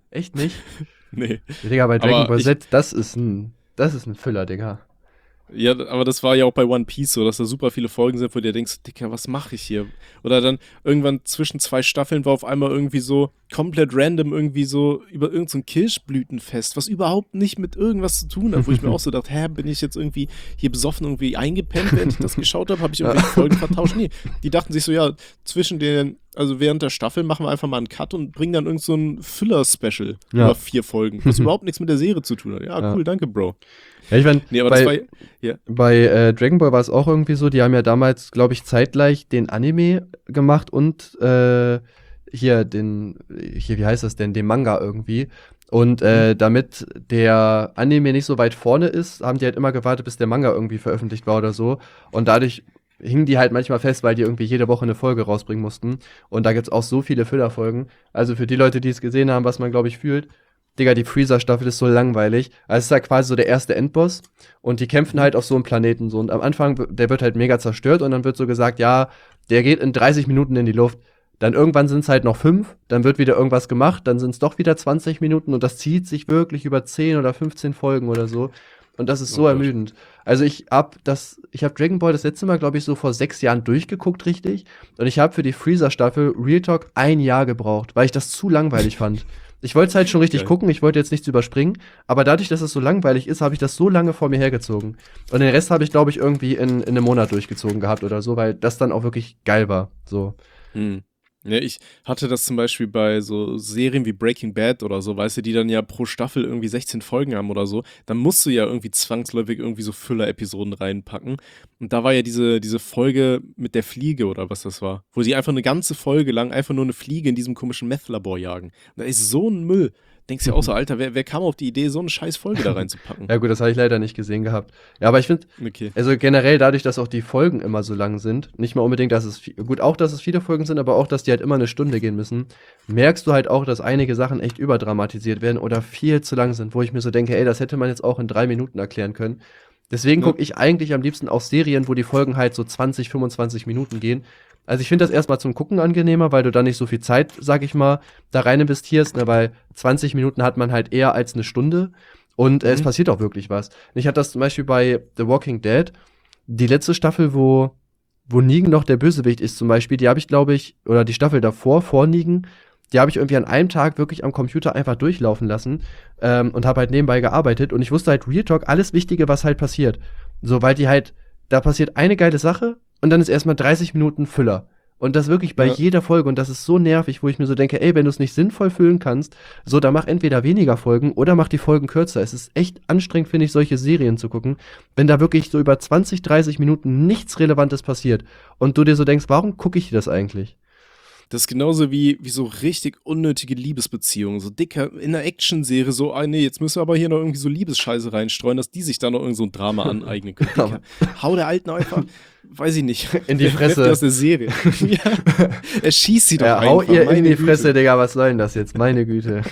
Echt nicht? Nee. Digga, bei Dragon Aber Ball ich- Z, das ist ein, das ist ein Füller, Digga. Ja, aber das war ja auch bei One Piece so, dass da super viele Folgen sind, wo du dir denkst, Dicker, was mache ich hier? Oder dann irgendwann zwischen zwei Staffeln war auf einmal irgendwie so komplett random irgendwie so über irgendein so ein Kirschblütenfest, was überhaupt nicht mit irgendwas zu tun hat, wo ich mir auch so dachte, hä, bin ich jetzt irgendwie hier besoffen irgendwie eingepennt, während ich das geschaut habe? Habe ich irgendwie Folgen vertauscht? Nee, die dachten sich so, ja, zwischen den, also während der Staffel machen wir einfach mal einen Cut und bringen dann irgend so ein Füller-Special Ja. über vier Folgen, was überhaupt nichts mit der Serie zu tun hat. Ja, Ja. cool, danke, Bro. Ja, ich mein, Nee, aber bei, das war, ja. bei äh, Dragon Ball war es auch irgendwie so, die haben ja damals, glaube ich, zeitgleich den Anime gemacht und äh, hier den, hier, wie heißt das denn, den Manga irgendwie. Und äh, damit der Anime nicht so weit vorne ist, haben die halt immer gewartet, bis der Manga irgendwie veröffentlicht war oder so. Und dadurch hingen die halt manchmal fest, weil die irgendwie jede Woche eine Folge rausbringen mussten. Und da gibt's auch so viele Füllerfolgen. Also für die Leute, die es gesehen haben, was man, glaube ich, fühlt, Digga, die Freezer-Staffel ist so langweilig. Also es ist halt quasi so der erste Endboss und die kämpfen halt auf so einem Planeten so. Und am Anfang, w- der wird halt mega zerstört und dann wird so gesagt, ja, der geht in dreißig Minuten in die Luft. Dann irgendwann sind es halt noch fünf, dann wird wieder irgendwas gemacht, dann sind es doch wieder zwanzig Minuten und das zieht sich wirklich über zehn oder fünfzehn Folgen oder so. Und das ist so Oh Gott. ermüdend. Also ich hab das, ich habe Dragon Ball das letzte Mal, glaube ich, so vor sechs Jahren durchgeguckt, richtig. Und ich habe für die Freezer-Staffel Real Talk ein Jahr gebraucht, weil ich das zu langweilig fand. Ich wollte es halt schon richtig Geil. gucken, ich wollte jetzt nichts überspringen, aber dadurch, dass es so langweilig ist, habe ich das so lange vor mir hergezogen. Und den Rest habe ich, glaube ich, irgendwie in, in einem Monat durchgezogen gehabt oder so, weil das dann auch wirklich geil war. So. Hm. Ja, ich hatte das zum Beispiel bei so Serien wie Breaking Bad oder so, weißt du, die dann ja pro Staffel irgendwie sechzehn Folgen haben oder so, dann musst du ja irgendwie zwangsläufig irgendwie so Füller-Episoden reinpacken. Und da war ja diese, diese Folge mit der Fliege oder was das war, wo sie einfach eine ganze Folge lang einfach nur eine Fliege in diesem komischen Meth-Labor jagen. Und da ist so ein Müll. Denkst du ja auch so, Alter, wer, wer kam auf die Idee, so eine scheiß Folge da reinzupacken? Ja gut, das habe ich leider nicht gesehen gehabt. Ja, aber ich finde, Okay. also generell dadurch, dass auch die Folgen immer so lang sind, nicht mal unbedingt, dass es, vi- gut, auch, dass es viele Folgen sind, aber auch, dass die halt immer eine Stunde gehen müssen, merkst du halt auch, dass einige Sachen echt überdramatisiert werden oder viel zu lang sind, wo ich mir so denke, ey, das hätte man jetzt auch in drei Minuten erklären können. Deswegen Ja. gucke ich eigentlich am liebsten auch Serien, wo die Folgen halt so zwanzig, fünfundzwanzig Minuten gehen. Also ich finde das erstmal zum Gucken angenehmer, weil du dann nicht so viel Zeit, sag ich mal, da rein investierst, ne, weil zwanzig Minuten hat man halt eher als eine Stunde und äh, es Mhm. passiert auch wirklich was. Ich hatte das zum Beispiel bei The Walking Dead, die letzte Staffel, wo, wo Negan noch der Bösewicht ist zum Beispiel, die habe ich, glaube ich, oder die Staffel davor, vor Negan, die habe ich irgendwie an einem Tag wirklich am Computer einfach durchlaufen lassen ähm, und habe halt nebenbei gearbeitet und ich wusste halt Real Talk, alles Wichtige, was halt passiert. So, weil die halt, da passiert eine geile Sache und dann ist erstmal dreißig Minuten Füller. Und das wirklich bei Ja. jeder Folge und das ist so nervig, wo ich mir so denke, ey, wenn du es nicht sinnvoll füllen kannst, so, dann mach entweder weniger Folgen oder mach die Folgen kürzer. Es ist echt anstrengend, finde ich, solche Serien zu gucken, wenn da wirklich so über zwanzig, dreißig Minuten nichts Relevantes passiert und du dir so denkst, warum gucke ich das eigentlich? Das ist genauso wie, wie so richtig unnötige Liebesbeziehungen. So dicker in einer Actionserie, so, ah nee, jetzt müssen wir aber hier noch irgendwie so Liebesscheiße reinstreuen, dass die sich da noch irgend so ein Drama aneignen können. Dicker, hau der Alten einfach, weiß ich nicht, In die wer- wer Fresse. die aus der Serie. Ja, er schießt sie doch Ja, einfach. hau ihr in meine die Güte. Fresse, Digga, was soll denn das jetzt? Meine Güte.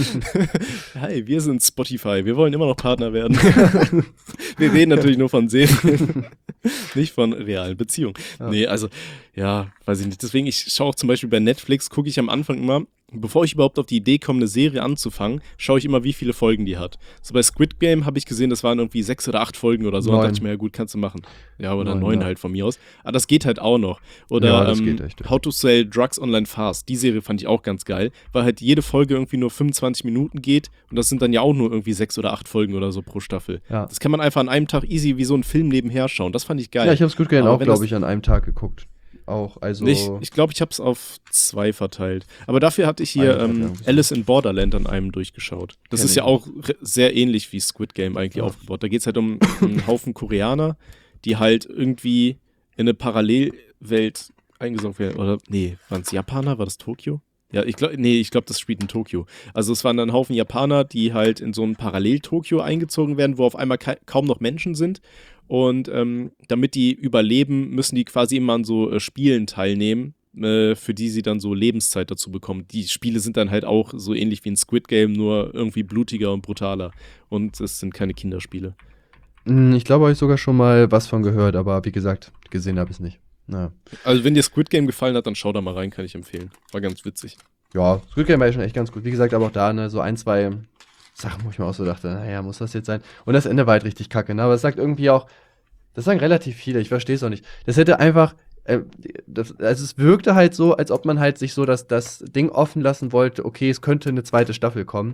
Hi, wir sind Spotify, wir wollen immer noch Partner werden. Wir reden natürlich nur von Serien, nicht von realen Beziehungen. Ja. Nee, also, ja, weiß ich nicht. Deswegen, ich schaue auch zum Beispiel bei Netflix, gucke ich am Anfang immer, bevor ich überhaupt auf die Idee komme, eine Serie anzufangen, schaue ich immer, wie viele Folgen die hat. So bei Squid Game habe ich gesehen, das waren irgendwie sechs oder acht Folgen oder so. Und Neun. dachte ich mir, ja gut, kannst du machen. Ja, oder Neun, neun ja. halt von mir aus. Aber das geht halt auch noch. Oder Ja, das ähm, geht echt, ja. How to Sell Drugs Online Fast. Die Serie fand ich auch ganz geil, weil halt jede Folge irgendwie nur fünfundzwanzig Minuten geht und das sind dann ja auch nur irgendwie sechs oder acht Folgen oder so pro Staffel. Ja. Das kann man einfach an einem Tag easy wie so ein Film nebenher schauen. Das fand ich geil. Ja, ich habe Squid Game Aber auch, wenn glaube das- ich, an einem Tag geguckt. Auch, also. Ich glaube, ich, glaub, ich habe es auf zwei verteilt. Aber dafür hatte ich hier Eine hat ähm, ja irgendwie so. Alice in Borderland an einem durchgeschaut. Das Kenn ist ich ja auch re- sehr ähnlich wie Squid Game eigentlich Ja. aufgebaut. Da geht es halt um einen Haufen Koreaner, die halt irgendwie in eine Parallelwelt eingesaugt werden. Oder, nee, waren es Japaner? War das Tokio? Ja, ich glaube, nee, ich glaube, das spielt in Tokio. Also es waren dann ein Haufen Japaner, die halt in so ein Parallel-Tokio eingezogen werden, wo auf einmal ka kaum noch Menschen sind. Und ähm, damit die überleben, müssen die quasi immer an so äh, Spielen teilnehmen, äh, für die sie dann so Lebenszeit dazu bekommen. Die Spiele sind dann halt auch so ähnlich wie ein Squid Game, nur irgendwie blutiger und brutaler. Und es sind keine Kinderspiele. Hm, Ich glaube, habe ich sogar schon mal was von gehört, aber wie gesagt, gesehen habe ich es nicht. Naja. Also wenn dir Squid Game gefallen hat, dann schau da mal rein, kann ich empfehlen. War ganz witzig. ja, Squid Game war ja schon echt ganz gut. Wie gesagt, aber auch da, ne, so ein, zwei Sachen, wo ich mir auch so dachte, naja, muss das jetzt sein? Und das Ende war halt richtig kacke, ne? Aber es sagt irgendwie auch, das sagen relativ viele, ich verstehe es auch nicht. Das hätte einfach, äh, das, also es wirkte halt so, als ob man halt sich so das, das Ding offen lassen wollte, okay, es könnte eine zweite Staffel kommen.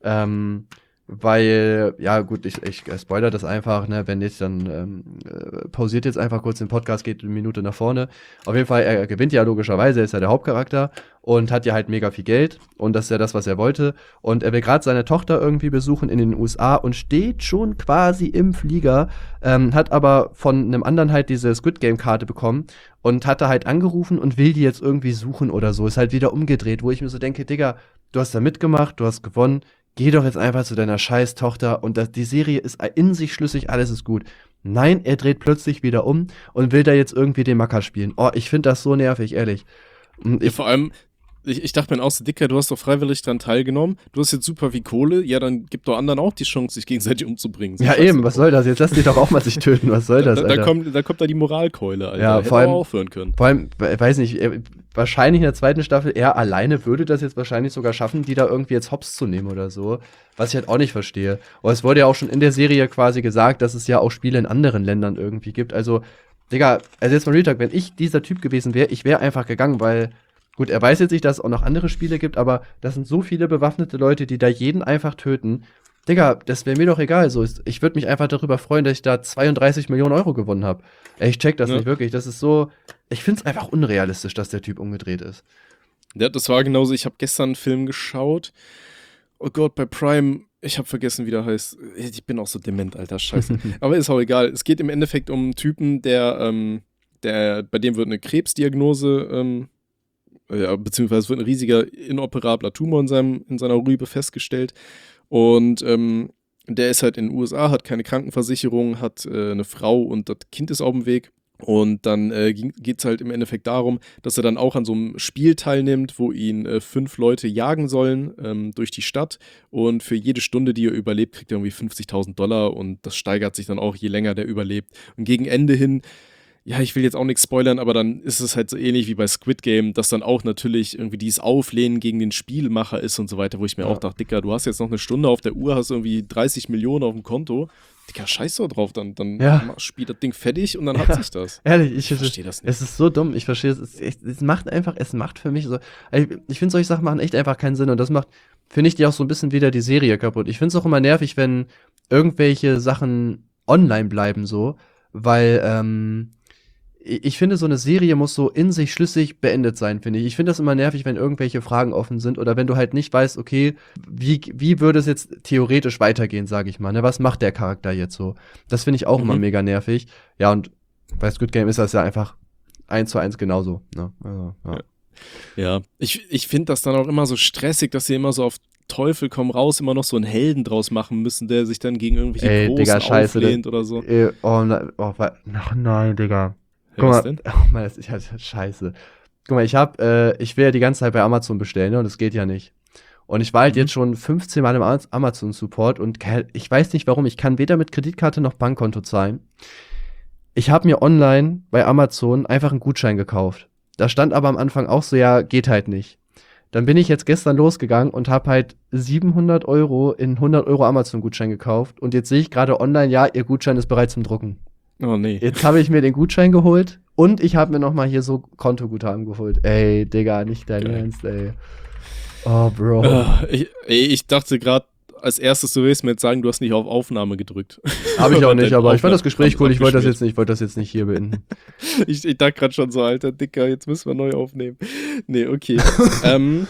Ähm, weil, ja gut, ich, ich spoilere das einfach, ne, wenn nicht, dann ähm, äh, pausiert jetzt einfach kurz den Podcast, geht eine Minute nach vorne. Auf jeden Fall, er gewinnt ja logischerweise, er ist ja der Hauptcharakter und hat ja halt mega viel Geld und das ist ja das, was er wollte. Und er will gerade seine Tochter irgendwie besuchen in den U S A und steht schon quasi im Flieger, ähm, hat aber von einem anderen halt diese Squid Game-Karte bekommen und hat da halt angerufen und will die jetzt irgendwie suchen oder so. Ist halt wieder umgedreht, wo ich mir so denke, Digga, du hast da mitgemacht, du hast gewonnen, geh doch jetzt einfach zu deiner scheiß Tochter und das, die Serie ist in sich schlüssig, alles ist gut. Nein, er dreht plötzlich wieder um und will da jetzt irgendwie den Macker spielen. Oh, ich finde das so nervig, ehrlich. Und Ja, ich, vor allem, ich, ich dachte mir auch so, Dicker, du hast doch freiwillig dran teilgenommen, du hast jetzt super viel Kohle, ja, dann gib doch anderen auch die Chance, sich gegenseitig umzubringen. So ja scheiße eben, drauf. was soll das? Jetzt lass dich doch auch mal sich töten, was soll das, da, da, Alter? kommt, da kommt da die Moralkeule, Alter. Ja, Hätte vor allem- auch aufhören können. Vor allem, we- weiß nicht, er, wahrscheinlich in der zweiten Staffel, er alleine würde das jetzt wahrscheinlich sogar schaffen, die da irgendwie jetzt hops zu nehmen oder so. Was ich halt auch nicht verstehe. Aber es wurde ja auch schon in der Serie quasi gesagt, dass es ja auch Spiele in anderen Ländern irgendwie gibt. Also, Digga, also jetzt mal Real Talk, wenn ich dieser Typ gewesen wäre, ich wäre einfach gegangen, weil, gut, er weiß jetzt nicht, dass es auch noch andere Spiele gibt, aber das sind so viele bewaffnete Leute, die da jeden einfach töten. Digga, das wäre mir doch egal. So, ich würde mich einfach darüber freuen, dass ich da zweiunddreißig Millionen Euro gewonnen habe. Ey, ich check das Ja. nicht wirklich. Das ist so, ich find's einfach unrealistisch, dass der Typ umgedreht ist. Ja, das war genauso, ich habe gestern einen Film geschaut. Oh Gott, bei Prime, ich habe vergessen, wie der heißt. Ich bin auch so dement, Alter, scheiße. Aber ist auch egal. Es geht im Endeffekt um einen Typen, der, ähm, der, bei dem wird eine Krebsdiagnose, ähm, ja, beziehungsweise es wird ein riesiger inoperabler Tumor in, seinem, in seiner Rübe festgestellt. Und ähm, der ist halt in den U S A, hat keine Krankenversicherung, hat äh, eine Frau und das Kind ist auf dem Weg. Und dann äh, geht es halt im Endeffekt darum, dass er dann auch an so einem Spiel teilnimmt, wo ihn äh, fünf Leute jagen sollen ähm, durch die Stadt. Und für jede Stunde, die er überlebt, kriegt er irgendwie fünfzigtausend Dollar. Und das steigert sich dann auch, je länger der überlebt. Und gegen Ende hin, ja, ich will jetzt auch nichts spoilern, aber dann ist es halt so ähnlich wie bei Squid Game, dass dann auch natürlich irgendwie dieses Auflehnen gegen den Spielmacher ist und so weiter, wo ich mir Ja. auch dachte, Dicker, du hast jetzt noch eine Stunde auf der Uhr, hast irgendwie dreißig Millionen auf dem Konto. Dicker, scheiß doch drauf, dann, dann Ja. ma- spielt das Ding fertig und dann hat Ja. sich das. Ehrlich, ich, Ich verstehe das nicht. Es ist so dumm, ich verstehe es. Es, es. es macht einfach, es macht für mich so. Ich, ich finde, solche Sachen machen echt einfach keinen Sinn und das macht, finde ich, die auch so ein bisschen wieder die Serie kaputt. Ich finde es auch immer nervig, wenn irgendwelche Sachen online bleiben, so, weil, ähm, ich ich finde, so eine Serie muss so in sich schlüssig beendet sein, finde ich. Ich finde das immer nervig, wenn irgendwelche Fragen offen sind oder wenn du halt nicht weißt, okay, wie, wie würde es jetzt theoretisch weitergehen, sage ich mal. Ne? Was macht der Charakter jetzt so? Das finde ich auch Mhm. immer mega nervig. Ja, und bei Squid Game ist das ja einfach eins zu eins genauso. Ne? Also, ja. Ja. Ja, ich, ich finde das dann auch immer so stressig, dass sie immer so auf Teufel komm raus immer noch so einen Helden draus machen müssen, der sich dann gegen irgendwelche Ey, Großen Digga, scheiße, auflehnt oder so. Äh, oh, na, oh, wa- ach nein, Digga. Ja, Guck was mal, denn? oh Mann, das ist ja scheiße. Guck mal, ich hab, äh, ich will ja die ganze Zeit bei Amazon bestellen, ne, und das geht ja nicht. Und ich war halt Mhm. jetzt schon fünfzehn Mal im Ama- Amazon-Support und ke- ich weiß nicht warum, ich kann weder mit Kreditkarte noch Bankkonto zahlen. Ich habe mir online bei Amazon einfach einen Gutschein gekauft. Da stand aber am Anfang auch so, ja, geht halt nicht. Dann bin ich jetzt gestern losgegangen und habe halt siebenhundert Euro in hundert Euro Amazon-Gutschein gekauft. Und jetzt sehe ich gerade online, ja, ihr Gutschein ist bereit zum Drucken. Oh nee. Jetzt habe ich mir den Gutschein geholt und ich habe mir noch mal hier so Kontoguthaben geholt. Ey, Digga, nicht dein Geil. Ernst, ey. Oh, Bro. Ah, ich, ey, ich dachte gerade als erstes, du willst mir jetzt sagen, du hast nicht auf Aufnahme gedrückt. Habe ich auch Und nicht, dein aber ich fand das Aufnahme- Gespräch cool. Ich wollte das abgeschmiert. jetzt nicht, ich wollte das jetzt nicht hier beenden. Ich, ich dachte gerade schon so, alter Dicker, jetzt müssen wir neu aufnehmen. Nee, okay. ähm,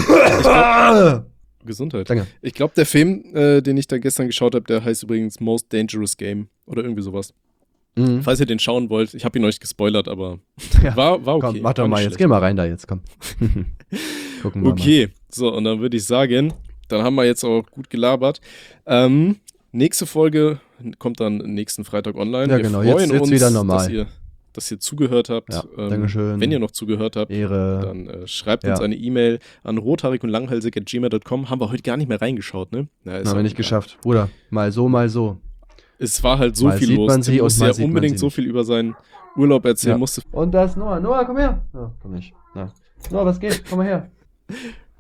Gesundheit. Danke. Ich glaube, der Film, äh, den ich da gestern geschaut habe, der heißt übrigens Most Dangerous Game oder irgendwie sowas. Mhm. Falls ihr den schauen wollt, ich habe ihn euch gespoilert, aber Ja. war, war okay. Komm, mach doch war mal nicht jetzt. schlecht. Geh mal rein da jetzt, komm. Gucken wir Okay, so, und dann würde ich sagen, dann haben wir jetzt auch gut gelabert. Ähm, nächste Folge kommt dann nächsten Freitag online. Ja, wir genau, freuen jetzt- jetzt uns, wieder normal. Dass, ihr, dass ihr zugehört habt. Ja, Ähm, Dankeschön. Wenn ihr noch zugehört habt, mal. Ehre. dann äh, schreibt Ja. uns eine E-Mail an rothaarig und langhalsig at gmail dot com. Haben wir heute gar nicht mehr reingeschaut, ne? Ja, ist Haben auch wir nicht egal. geschafft. Bruder, mal so, mal so. Es war halt so Mal viel sieht los. man Tim sie und musste mal ja sieht man unbedingt sie so nicht. viel über seinen Urlaub erzählen. Ja. Musste Und da ist Noah. Noah, komm her. Ja, komm nicht. Na. Noah, was geht? Komm mal her.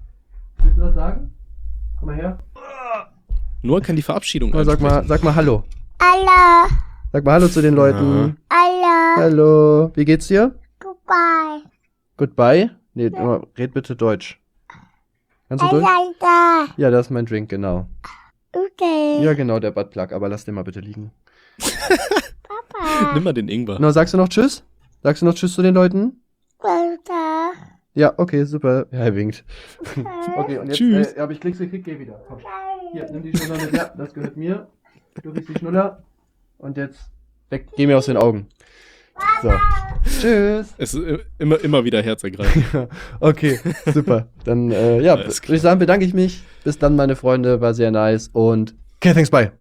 sagen? Komm mal her. Noah kann die Verabschiedung Noah, sag mal, sag mal Hallo. Hallo. Sag mal Hallo zu den Leuten. Hallo. Hallo. Wie geht's dir? Goodbye. Goodbye? Nee, Noah, red bitte Deutsch. Kannst du Deutsch? Hallo. Ja, das ist mein Drink, genau. Okay. Ja, genau, der Buttplug, aber lass den mal bitte liegen. Papa. Nimm mal den Ingwer. Noah, sagst du noch Tschüss? Sagst du noch Tschüss zu den Leuten? Walter. Ja, okay, super. Ja, er winkt. Okay, und jetzt, Tschüss. äh, aber ich klick's gekriegt, geh wieder. Komm. Hier, nimm die Schnuller mit. Ja, das gehört mir. Du kriegst die Schnuller. Und jetzt weg, geh mir aus den Augen. So. Tschüss. Es ist äh, immer, immer wieder herzergreifend. Okay, super. Dann, äh, ja, Alles klar. würde ich sagen, bedanke ich mich. Bis dann, meine Freunde. War sehr nice. Und okay, thanks, bye.